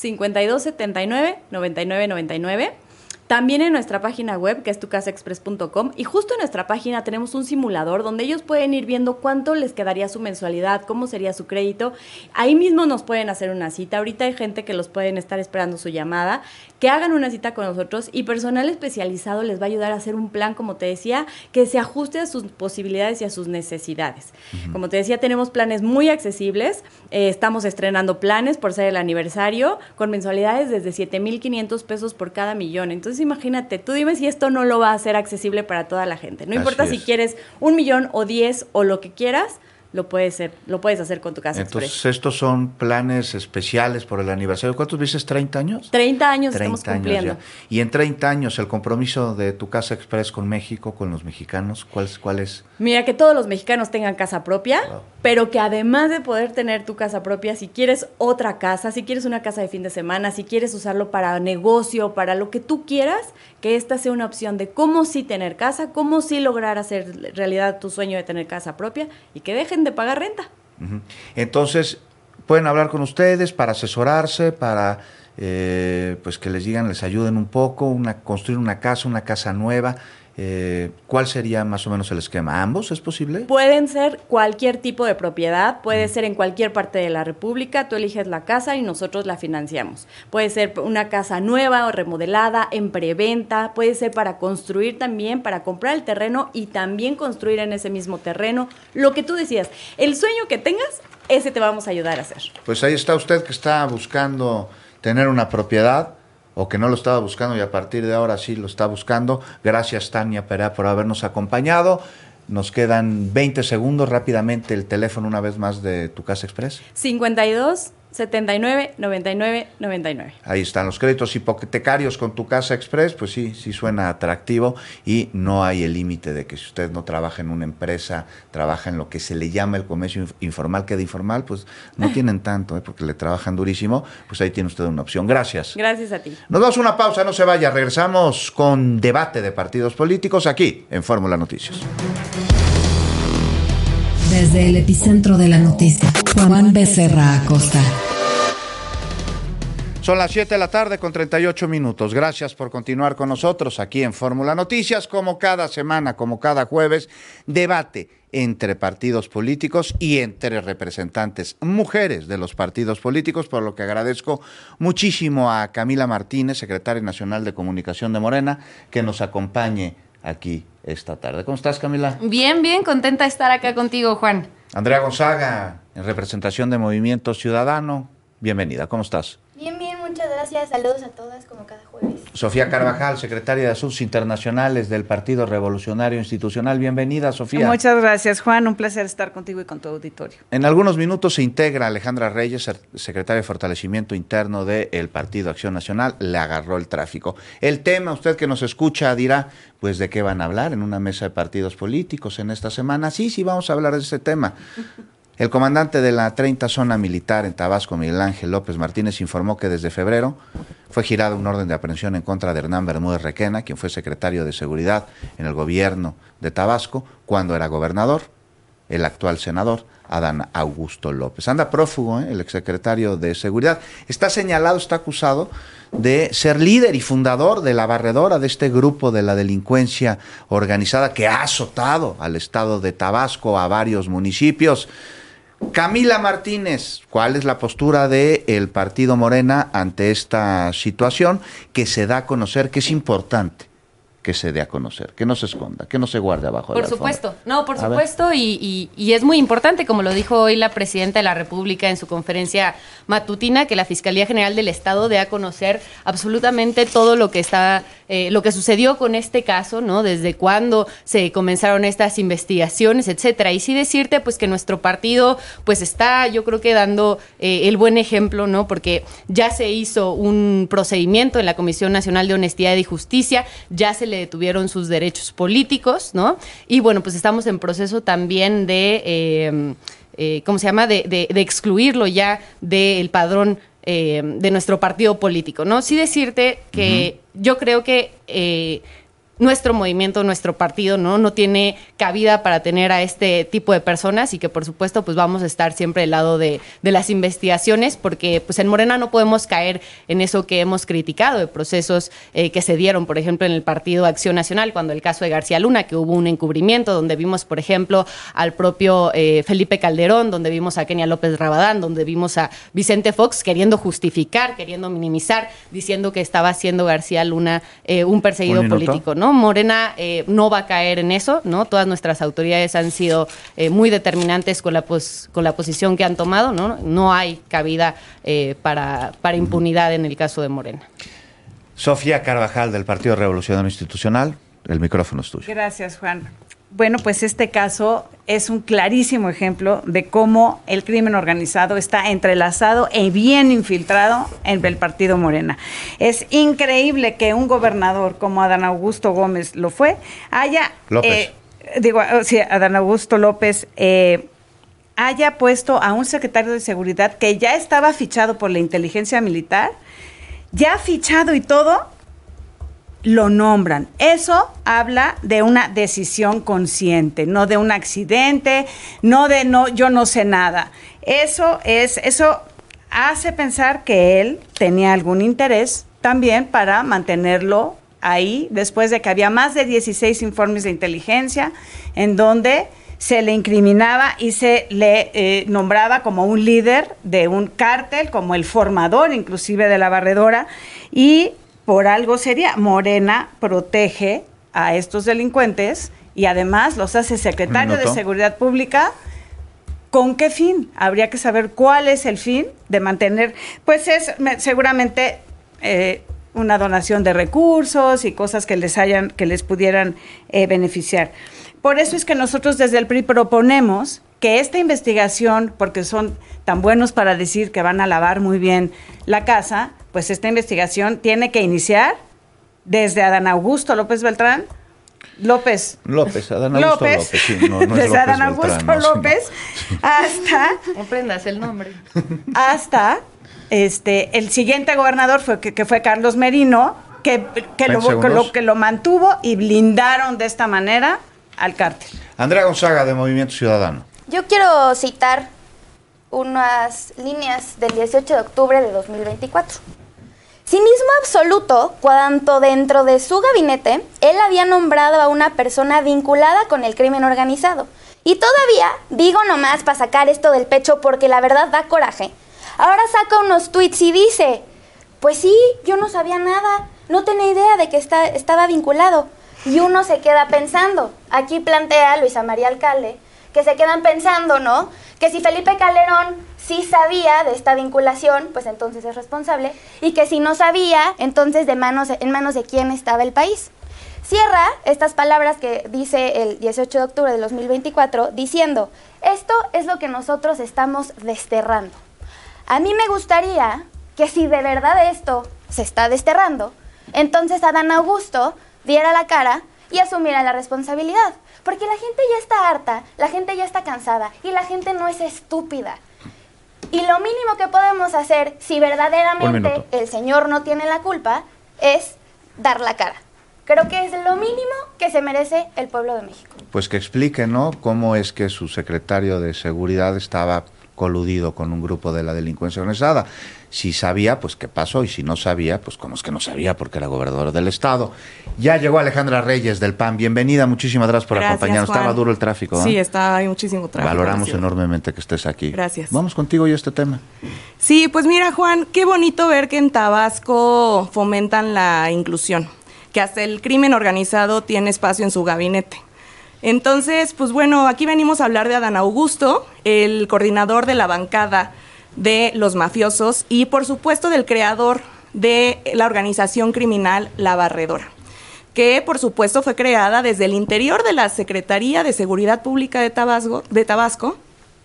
52 79 99 99. También en nuestra página web, que es tucasaexpress.com, y justo en nuestra página tenemos un simulador donde ellos pueden ir viendo cuánto les quedaría su mensualidad, cómo sería su crédito. Ahí mismo nos pueden hacer una cita. Ahorita hay gente que los pueden estar esperando su llamada, que hagan una cita con nosotros y personal especializado les va a ayudar a hacer un plan, como te decía, que se ajuste a sus posibilidades y a sus necesidades. Como te decía, tenemos planes muy accesibles. Estamos estrenando planes por ser el aniversario con mensualidades desde 7,500 pesos por cada millón. Entonces, imagínate, tú dime si esto no lo va a hacer accesible para toda la gente. No importa si quieres 1 millón o 10 o lo que quieras, lo puedes hacer con tu Casa Entonces, Express. estos son planes especiales por el aniversario. ¿Cuántos dices? ¿30 años? 30 años 30 estamos cumpliendo. años ya. Y en 30 años, el compromiso de tu Casa Express con México, con los mexicanos, ¿cuál es? Mira, que todos los mexicanos tengan casa propia, pero que además de poder tener tu casa propia, si quieres otra casa, si quieres una casa de fin de semana, si quieres usarlo para negocio, para lo que tú quieras, que esta sea una opción de cómo sí tener casa, cómo sí lograr hacer realidad tu sueño de tener casa propia y que dejen de pagar renta. Uh-huh. Entonces, pueden hablar con ustedes para asesorarse, para pues que les digan, les ayuden un poco, construir una casa nueva. ¿Cuál sería más o menos el esquema? ¿Ambos es posible? Pueden ser cualquier tipo de propiedad, puede ser en cualquier parte de la República, tú eliges la casa y nosotros la financiamos. Puede ser una casa nueva o remodelada, en preventa, puede ser para construir también, para comprar el terreno y también construir en ese mismo terreno, lo que tú decías. El sueño que tengas, ese te vamos a ayudar a hacer. Pues ahí está usted que está buscando tener una propiedad, o que no lo estaba buscando y a partir de ahora sí lo está buscando. Gracias, Tania Perea, por habernos acompañado. Nos quedan 20 segundos. Rápidamente el teléfono una vez más de tu Casa Express. 52 79 99 99. Ahí están los créditos hipotecarios con tu Casa Express, pues sí suena atractivo y no hay el límite de que si usted no trabaja en una empresa, trabaja en lo que se le llama el comercio informal, que de informal pues no tienen tanto, porque le trabajan durísimo, pues ahí tiene usted una opción. Gracias. Gracias a ti. Nos damos una pausa, no se vaya, regresamos con debate de partidos políticos aquí en Fórmula Noticias. Desde el epicentro de la noticia, Juan Becerra Acosta. Son las 7 de la tarde con 38 minutos. Gracias por continuar con nosotros aquí en Fórmula Noticias. Como cada semana, como cada jueves, debate entre partidos políticos y entre representantes mujeres de los partidos políticos, por lo que agradezco muchísimo a Camila Martínez, secretaria nacional de Comunicación de Morena, que nos acompañe aquí esta tarde. ¿Cómo estás, Camila? Bien, contenta de estar acá contigo, Juan. Andrea Gonzaga, en representación de Movimiento Ciudadano, bienvenida. ¿Cómo estás? Bien, muchas gracias. Saludos a todas como cada jueves. Sofía Carvajal, secretaria de Asuntos Internacionales del Partido Revolucionario Institucional. Bienvenida, Sofía. Muchas gracias, Juan. Un placer estar contigo y con tu auditorio. En algunos minutos se integra Alejandra Reyes, secretaria de Fortalecimiento Interno del Partido Acción Nacional. Le agarró el tráfico. El tema, usted que nos escucha dirá, pues, ¿de qué van a hablar en una mesa de partidos políticos en esta semana? Sí, vamos a hablar de ese tema. El comandante de la 30 Zona Militar en Tabasco, Miguel Ángel López Martínez, informó que desde febrero fue girado un orden de aprehensión en contra de Hernán Bermúdez Requena, quien fue secretario de Seguridad en el gobierno de Tabasco cuando era gobernador, el actual senador Adán Augusto López. Anda prófugo, el exsecretario de Seguridad. Está señalado, está acusado de ser líder y fundador de la barredora de este grupo de la delincuencia organizada que ha azotado al estado de Tabasco, a varios municipios. Camila Martínez, ¿cuál es la postura del Partido Morena ante esta situación que se da a conocer, que es importante que se dé a conocer, que no se esconda, que no se guarde abajo de la alfombra? Por supuesto, y es muy importante, como lo dijo hoy la presidenta de la República en su conferencia matutina, que la Fiscalía General del Estado dé a conocer absolutamente todo lo que lo que sucedió con este caso, ¿no? Desde cuándo se comenzaron estas investigaciones, etcétera. Y sí decirte, pues, que nuestro partido, pues, está, yo creo que dando el buen ejemplo, ¿no? Porque ya se hizo un procedimiento en la Comisión Nacional de Honestidad y Justicia, ya se le detuvieron sus derechos políticos, ¿no? Y bueno, pues estamos en proceso también de, de excluirlo ya del padrón de nuestro partido político, ¿no? Sí decirte que yo creo que nuestro movimiento, nuestro partido, no tiene cabida para tener a este tipo de personas y que por supuesto pues vamos a estar siempre del lado de las investigaciones, porque pues en Morena no podemos caer en eso que hemos criticado de procesos que se dieron, por ejemplo, en el Partido Acción Nacional, cuando el caso de García Luna, que hubo un encubrimiento donde vimos, por ejemplo, al propio Felipe Calderón, donde vimos a Kenia López Rabadán, donde vimos a Vicente Fox queriendo justificar, queriendo minimizar, diciendo que estaba haciendo García Luna un perseguido político, ¿no? Morena no va a caer en eso, ¿no? Todas nuestras autoridades han sido muy determinantes con la posición que han tomado, ¿no? No hay cabida para impunidad en el caso de Morena. Sofía Carvajal, del Partido Revolucionario Institucional, el micrófono es tuyo. Gracias, Juan. bueno, pues este caso es un clarísimo ejemplo de cómo el crimen organizado está entrelazado y bien infiltrado en el partido Morena. Es increíble que un gobernador como Adán Augusto Gómez lo fue, Adán Augusto López haya puesto a un secretario de seguridad que ya estaba fichado por la inteligencia militar, ya fichado y todo, lo nombran. Eso habla de una decisión consciente, no de un accidente, yo no sé nada. Eso hace pensar que él tenía algún interés también para mantenerlo ahí, después de que había más de 16 informes de inteligencia en donde se le incriminaba y se le nombraba como un líder de un cártel, como el formador inclusive de la barredora, y por algo sería, Morena protege a estos delincuentes y además los hace secretario de Seguridad Pública. ¿Con qué fin? Habría que saber cuál es el fin de mantener, pues es seguramente una donación de recursos y cosas que les pudieran beneficiar. Por eso es que nosotros desde el PRI proponemos que esta investigación, porque son tan buenos para decir que van a lavar muy bien la casa, pues esta investigación tiene que iniciar desde Adán Augusto López Beltrán, Adán Augusto López, sí, no es desde López Adán Augusto Beltrán, López hasta... Aprendas el nombre. Hasta el siguiente gobernador que fue Carlos Merino, que lo mantuvo y blindaron de esta manera al cártel. Andrea Gonzaga, de Movimiento Ciudadano. Yo quiero citar unas líneas del 18 de octubre de 2024. Cinismo absoluto cuando dentro de su gabinete él había nombrado a una persona vinculada con el crimen organizado. Y todavía, digo nomás para sacar esto del pecho porque la verdad da coraje, ahora saca unos tweets y dice, pues sí, yo no sabía nada, no tenía idea de que estaba vinculado. Y uno se queda pensando, aquí plantea Luisa María Alcalde, que se quedan pensando, ¿no? Que si Felipe Calderón sí sabía de esta vinculación, pues entonces es responsable, y que si no sabía, entonces en manos de quién estaba el país. Cierra estas palabras que dice el 18 de octubre de 2024 diciendo, esto es lo que nosotros estamos desterrando. A mí me gustaría que si de verdad esto se está desterrando, entonces Adán Augusto diera la cara y asumiera la responsabilidad. Porque la gente ya está harta, la gente ya está cansada y la gente no es estúpida. Y lo mínimo que podemos hacer, si verdaderamente el señor no tiene la culpa, es dar la cara. Creo que es lo mínimo que se merece el pueblo de México. Pues que explique, ¿no?, cómo es que su secretario de Seguridad estaba coludido con un grupo de la delincuencia organizada. Si sabía, pues qué pasó, y si no sabía, pues cómo es que no sabía, porque era gobernador del estado. Ya llegó Alejandra Reyes del PAN. Bienvenida, muchísimas gracias por acompañarnos. Juan. Estaba duro el tráfico, ¿eh? Sí, hay muchísimo tráfico. Valoramos enormemente que estés aquí. Gracias. Vamos contigo y este tema. Sí, pues mira, Juan, qué bonito ver que en Tabasco fomentan la inclusión, que hasta el crimen organizado tiene espacio en su gabinete. Entonces, pues bueno, aquí venimos a hablar de Adán Augusto, el coordinador de la bancada de los mafiosos y, por supuesto, del creador de la organización criminal La Barredora, que, por supuesto, fue creada desde el interior de la Secretaría de Seguridad Pública de Tabasco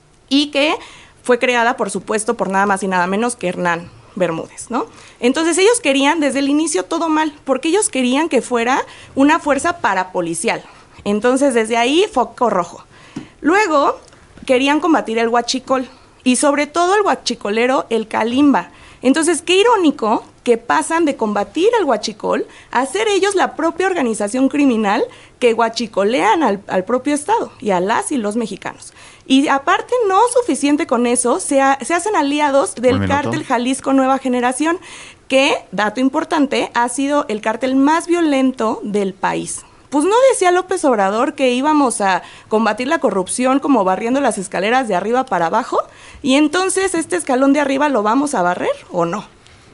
y que fue creada, por supuesto, por nada más y nada menos que Hernán Bermúdez, ¿no? Entonces ellos querían desde el inicio todo mal, porque ellos querían que fuera una fuerza parapolicial. Entonces desde ahí foco rojo. Luego querían combatir el huachicol y sobre todo el huachicolero, el calimba. Entonces qué irónico que pasan de combatir el huachicol a ser ellos la propia organización criminal que huachicolean al propio Estado y a las y los mexicanos. Y aparte, no suficiente con eso, se hacen aliados del cártel Jalisco Nueva Generación, que, dato importante, ha sido el cártel más violento del país. Pues no decía López Obrador que íbamos a combatir la corrupción como barriendo las escaleras de arriba para abajo, y entonces este escalón de arriba lo vamos a barrer, ¿o no?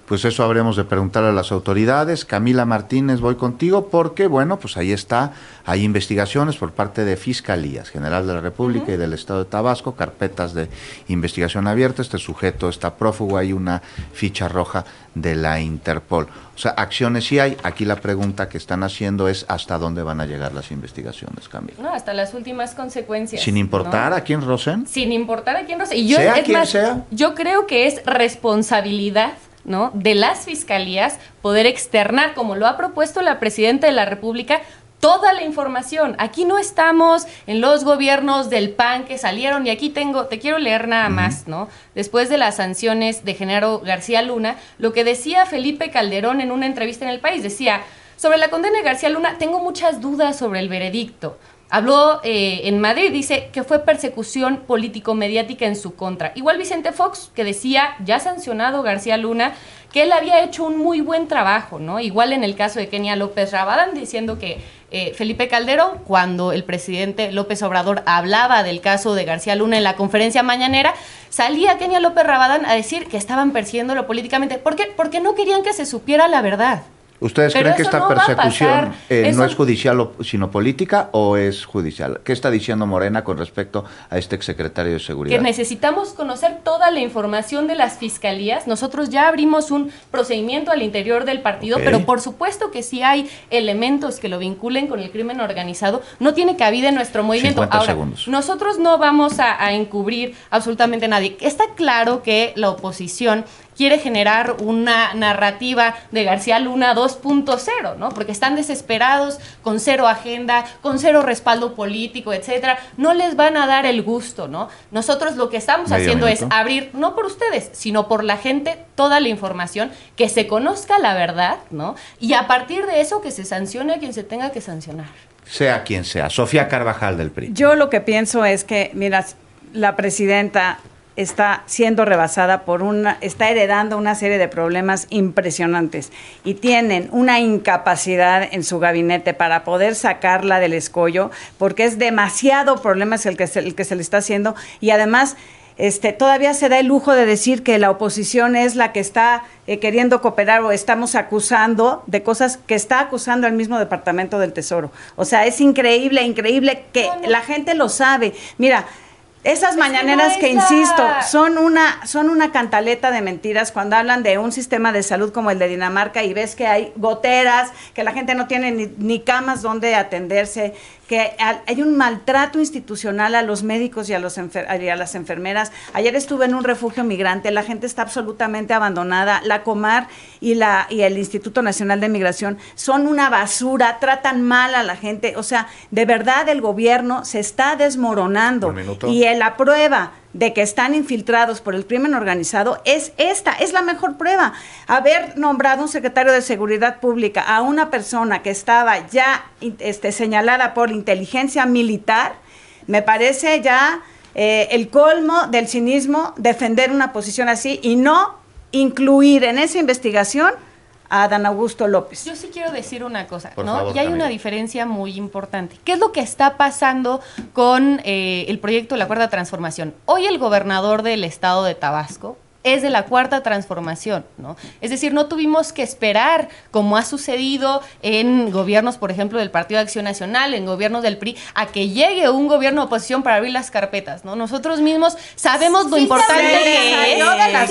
Pues eso habremos de preguntarle a las autoridades. Camila Martínez, voy contigo porque, bueno, pues ahí está, hay investigaciones por parte de Fiscalías General de la República y del Estado de Tabasco, carpetas de investigación abierta, este sujeto está prófugo, hay una ficha roja de la Interpol. O sea, acciones sí hay, aquí la pregunta que están haciendo es ¿hasta dónde van a llegar las investigaciones, Camila? No, hasta las últimas consecuencias. Sin importar, ¿no?, a quién rocen. Sin importar a quién rocen. Y yo, sea es quien más, sea. Yo creo que es responsabilidad, ¿no?, de las fiscalías poder externar, como lo ha propuesto la Presidenta de la República, toda la información. Aquí no estamos en los gobiernos del PAN que salieron, y aquí te quiero leer nada más, ¿no? Después de las sanciones de Genaro García Luna, lo que decía Felipe Calderón en una entrevista en El País, decía, sobre la condena de García Luna, tengo muchas dudas sobre el veredicto. Habló en Madrid, dice que fue persecución político-mediática en su contra. Igual Vicente Fox, que decía, ya sancionado García Luna, que él había hecho un muy buen trabajo, ¿no? Igual en el caso de Kenia López Rabadán, diciendo que Felipe Calderón, cuando el presidente López Obrador hablaba del caso de García Luna en la conferencia mañanera, salía Kenia López Rabadán a decir que estaban persiguiéndolo políticamente. ¿Por qué? Porque no querían que se supiera la verdad. ¿Ustedes creen que esta persecución no es judicial sino política o es judicial? ¿Qué está diciendo Morena con respecto a este exsecretario de Seguridad? Que necesitamos conocer toda la información de las fiscalías. Nosotros ya abrimos un procedimiento al interior del partido, pero por supuesto que si hay elementos que lo vinculen con el crimen organizado, no tiene cabida en nuestro movimiento. 50 Ahora, segundos. Nosotros no vamos a encubrir absolutamente a nadie. Está claro que la oposición quiere generar una narrativa de García Luna 2.0, ¿no? Porque están desesperados, con cero agenda, con cero respaldo político, etcétera. No les van a dar el gusto, ¿no? Nosotros lo que estamos haciendo es abrir, no por ustedes, sino por la gente, toda la información, que se conozca la verdad, ¿no? Y a partir de eso que se sancione a quien se tenga que sancionar. Sea quien sea. Sofía Carvajal del PRI. Yo lo que pienso es que, mira, la presidenta está siendo rebasada está heredando una serie de problemas impresionantes y tienen una incapacidad en su gabinete para poder sacarla del escollo, porque es demasiado problemas el que se le está haciendo, y además todavía se da el lujo de decir que la oposición es la que está queriendo cooperar, o estamos acusando de cosas que está acusando el mismo Departamento del Tesoro. O sea, es increíble que la gente lo sabe. Mira, esas mañaneras que insisto, son una cantaleta de mentiras cuando hablan de un sistema de salud como el de Dinamarca y ves que hay goteras, que la gente no tiene ni camas donde atenderse, que hay un maltrato institucional a los médicos y a las enfermeras. Ayer estuve en un refugio migrante, la gente está absolutamente abandonada. La Comar y el Instituto Nacional de Migración son una basura, tratan mal a la gente. O sea, de verdad el gobierno se está desmoronando. Y la prueba de que están infiltrados por el crimen organizado es la mejor prueba. Haber nombrado un secretario de Seguridad Pública a una persona que estaba ya señalada por inteligencia militar, me parece ya el colmo del cinismo defender una posición así y no incluir en esa investigación a Adán Augusto López. Yo sí quiero decir una cosa, Por ¿no? favor, y hay Camila. una diferencia muy importante. ¿Qué es lo que está pasando con el proyecto de la Cuarta Transformación? Hoy el gobernador del estado de Tabasco es de la Cuarta Transformación, ¿no? Es decir, no tuvimos que esperar, como ha sucedido en gobiernos, por ejemplo, del Partido de Acción Nacional, en gobiernos del PRI, a que llegue un gobierno de oposición para abrir las carpetas, ¿no? Nosotros mismos sabemos lo importante que es.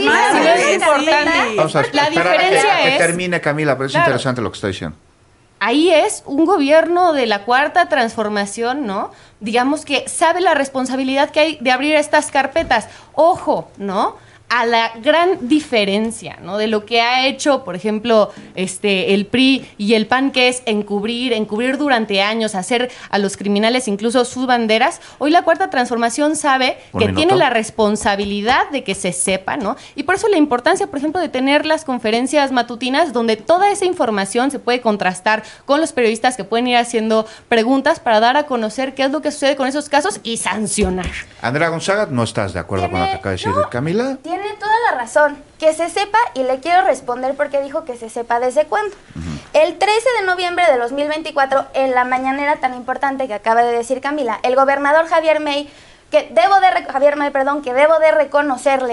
Vamos a La esperar diferencia que es... termine, Camila, pero es Claro. interesante lo que está diciendo. Ahí es un gobierno de la Cuarta Transformación, ¿no? Digamos que sabe la responsabilidad que hay de abrir estas carpetas. Ojo, ¿no? A la gran diferencia, ¿no? De lo que ha hecho, por ejemplo, el PRI y el PAN, que es encubrir durante años, hacer a los criminales incluso sus banderas. Hoy la Cuarta Transformación sabe que tiene la responsabilidad de que se sepa, ¿no? Y por eso la importancia, por ejemplo, de tener las conferencias matutinas donde toda esa información se puede contrastar con los periodistas que pueden ir haciendo preguntas para dar a conocer qué es lo que sucede con esos casos y sancionar. Andrea Gonzaga, ¿no estás de acuerdo con lo que acaba de decir Camila? Tiene toda la razón. Que se sepa, y le quiero responder porque dijo que se sepa desde cuándo. El 13 de noviembre de 2024, en la mañanera tan importante que acaba de decir Camila, el gobernador Javier May, que debo de reconocerle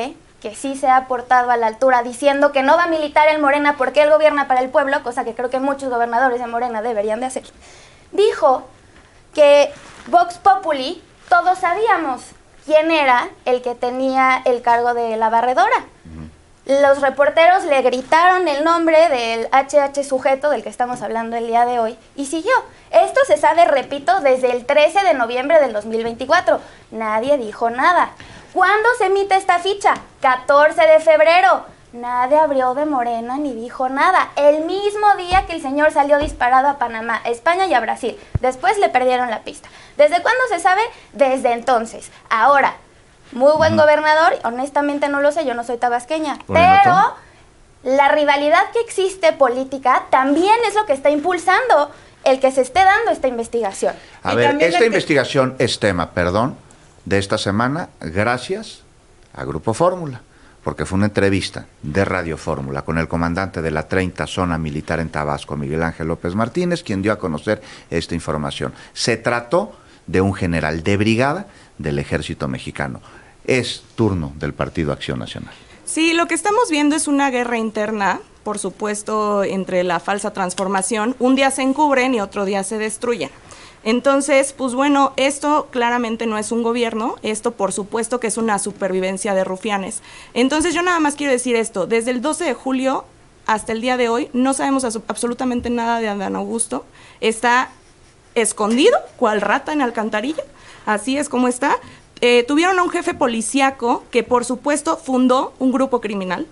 que sí se ha portado a la altura diciendo que no va a militar en Morena porque él gobierna para el pueblo, cosa que creo que muchos gobernadores de Morena deberían de hacer, dijo que Vox Populi, todos sabíamos quién era el que tenía el cargo de la barredora. Los reporteros le gritaron el nombre del HH sujeto del que estamos hablando el día de hoy y siguió. Esto se sabe, repito, desde el 13 de noviembre del 2024. Nadie dijo nada. ¿Cuándo se emite esta ficha? 14 de febrero. Nadie abrió de Morena ni dijo nada. El mismo día que el señor salió disparado a Panamá, a España y a Brasil. Después le perdieron la pista. ¿Desde cuándo se sabe? Desde entonces. Ahora, muy buen gobernador, honestamente no lo sé, yo no soy tabasqueña, pero la rivalidad que existe política también es lo que está impulsando el que se esté dando esta investigación. A ver, esta investigación es tema, de esta semana, gracias a Grupo Fórmula, porque fue una entrevista de Radio Fórmula con el comandante de la 30 Zona Militar en Tabasco, Miguel Ángel López Martínez, quien dio a conocer esta información. Se trató de un general de brigada del Ejército Mexicano. Es turno del Partido Acción Nacional. Sí, lo que estamos viendo es una guerra interna, por supuesto, entre la falsa transformación. Un día se encubren y otro día se destruyen. Entonces, pues bueno, esto claramente no es un gobierno, esto por supuesto que es una supervivencia de rufianes. Entonces yo nada más quiero decir esto, desde el 12 de julio hasta el día de hoy no sabemos absolutamente nada de Adán Augusto, está escondido, cual rata en alcantarilla, así es como está. Tuvieron a un jefe policíaco que por supuesto fundó un grupo criminal,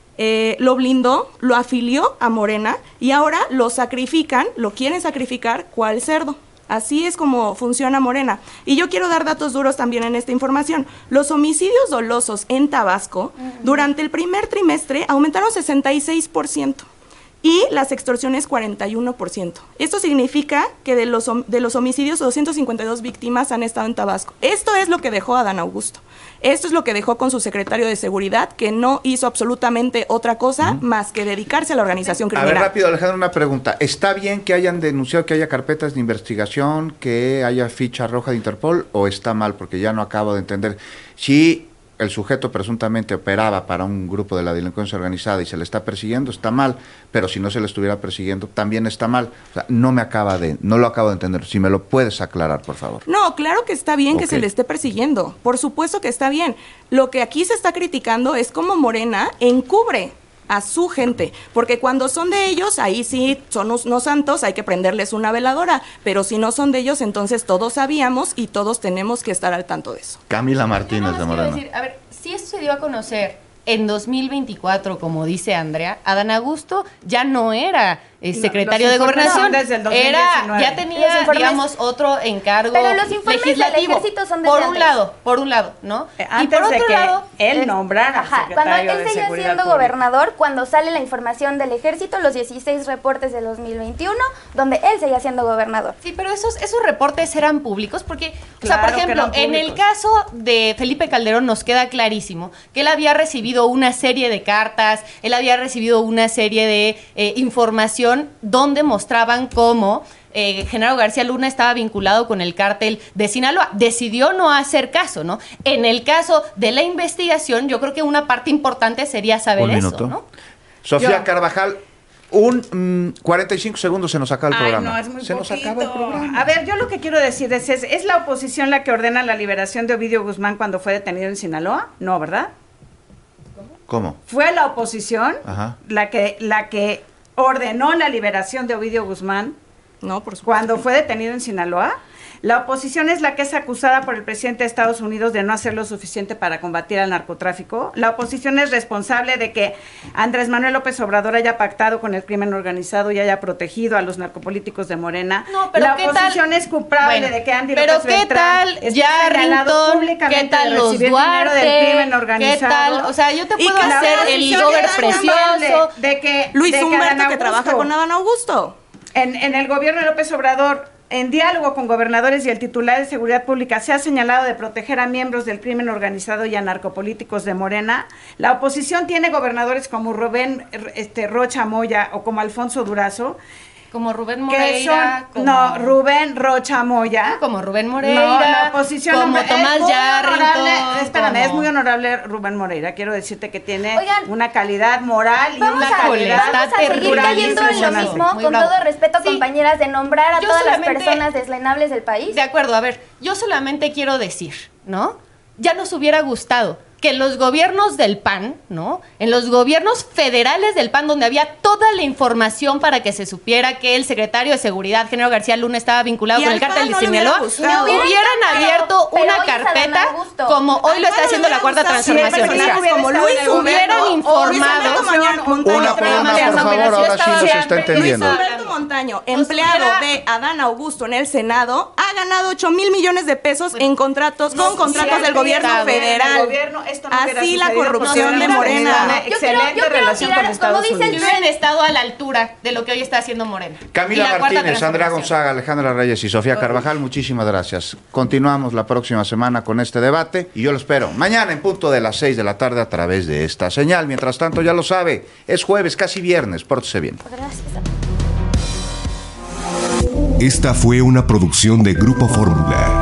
lo blindó, lo afilió a Morena y ahora lo sacrifican, lo quieren sacrificar cual cerdo. Así es como funciona Morena. Y yo quiero dar datos duros también en esta información. Los homicidios dolosos en Tabasco durante el primer trimestre aumentaron 66%. Y las extorsiones 41%. Esto significa que de los homicidios 252 víctimas han estado en Tabasco. Esto es lo que dejó Adán Augusto. Esto es lo que dejó con su secretario de Seguridad, que no hizo absolutamente otra cosa más que dedicarse a la organización criminal. A ver, rápido, Alejandro, una pregunta. ¿Está bien que hayan denunciado, que haya carpetas de investigación, que haya ficha roja de Interpol, o está mal? Porque ya no acabo de entender. Si el sujeto presuntamente operaba para un grupo de la delincuencia organizada y se le está persiguiendo, está mal, pero si no se le estuviera persiguiendo, también está mal. O sea, no lo acabo de entender. Si me lo puedes aclarar, por favor. No, claro que está bien que se le esté persiguiendo. Por supuesto que está bien. Lo que aquí se está criticando es cómo Morena encubre a su gente, porque cuando son de ellos, ahí sí son unos santos, hay que prenderles una veladora, pero si no son de ellos, entonces todos sabíamos y todos tenemos que estar al tanto de eso. Camila Martínez de Morena. A ver, si esto se dio a conocer en 2024, como dice Andrea, Adán Augusto ya no era secretario de Gobernación, desde el 2019. ya tenía, digamos, otro encargo pero los informes legislativo, del ejército son desde por un lado, ¿no? Antes y por de otro que lado, él nombrara secretario cuando de él seguía Seguridad siendo Pública. Gobernador, cuando sale la información del ejército, los 16 reportes de 2021, donde él seguía siendo gobernador. Sí, pero esos reportes eran públicos porque, Claro, o sea, por que ejemplo, eran en el públicos. caso de Felipe Calderón nos queda clarísimo que él había recibido una serie de cartas, él había recibido una serie de información donde mostraban cómo Genaro García Luna estaba vinculado con el cártel de Sinaloa. Decidió no hacer caso, ¿no? En el caso de la investigación, yo creo que una parte importante sería saber eso, ¿no? Sofía Carvajal, 45 segundos se nos acaba el programa. No, es muy se nos poquito. acaba el programa. A ver, yo lo que quiero decir es la oposición la que ordena la liberación de Ovidio Guzmán cuando fue detenido en Sinaloa, ¿no, verdad? ¿Cómo? Fue la oposición Ajá. la que ordenó la liberación de Ovidio Guzmán cuando fue detenido en Sinaloa. La oposición es la que es acusada por el presidente de Estados Unidos de no hacer lo suficiente para combatir al narcotráfico. La oposición es responsable de que Andrés Manuel López Obrador haya pactado con el crimen organizado y haya protegido a los narcotráficos de Morena. No, pero la ¿qué oposición tal? es culpable Bueno, de que Andy pero López ¿qué Beltrán tal esté ya señalado Rintón? públicamente ¿Qué tal de los recibir dinero del Duarte? crimen organizado? ¿Qué tal? O sea, yo te Y puedo que la hacer el oposición gober es culpable precioso. de que Luis de que Humberto, Adán que trabaja con Adán Augusto. En el gobierno de López Obrador, en diálogo con gobernadores y el titular de Seguridad Pública, se ha señalado de proteger a miembros del crimen organizado y a narcopolíticos de Morena. La oposición tiene gobernadores como Rubén Rocha Moya o como Alfonso Durazo. Como Rubén Moreira. No, Rubén Rocha Moya. Como Rubén Moreira. No, la oposición. Como Tomás Yarrington. Espérame, es muy honorable Rubén Moreira. Quiero decirte que tiene una calidad moral y una calidad. Vamos a seguir cayendo en lo mismo, con todo respeto, compañeras, de nombrar a todas las personas deslinables del país. De acuerdo, a ver, yo solamente quiero decir, ¿no? Ya nos hubiera gustado que en los gobiernos del PAN, ¿no? En los gobiernos federales del PAN, donde había toda la información para que se supiera que el secretario de Seguridad, Genaro García Luna, estaba vinculado con el cártel de Sinaloa, hubieran abierto una carpeta como hoy lo está haciendo la Cuarta Transformación. Como Luis hubieran informado. Una por favor, ahora sí nos está entendiendo. Luis Alberto Montaño, empleado de Adán Augusto en el Senado, ha ganado 8,000 millones de pesos en contratos, con contratos del gobierno federal. Así la corrupción de Morena. Una excelente relación con Estados Unidos. Yo hubieran estado a la altura de lo que hoy está haciendo Morena. Camila Martínez, Andrea Gonzaga, Alejandra Reyes y Sofía Carvajal, muchísimas gracias. Continuamos la próxima semana con este debate y yo lo espero mañana en punto de las 6 de la tarde a través de esta señal. Mientras tanto, ya lo sabe, es jueves, casi viernes, pórtese bien. Esta fue una producción de Grupo Fórmula.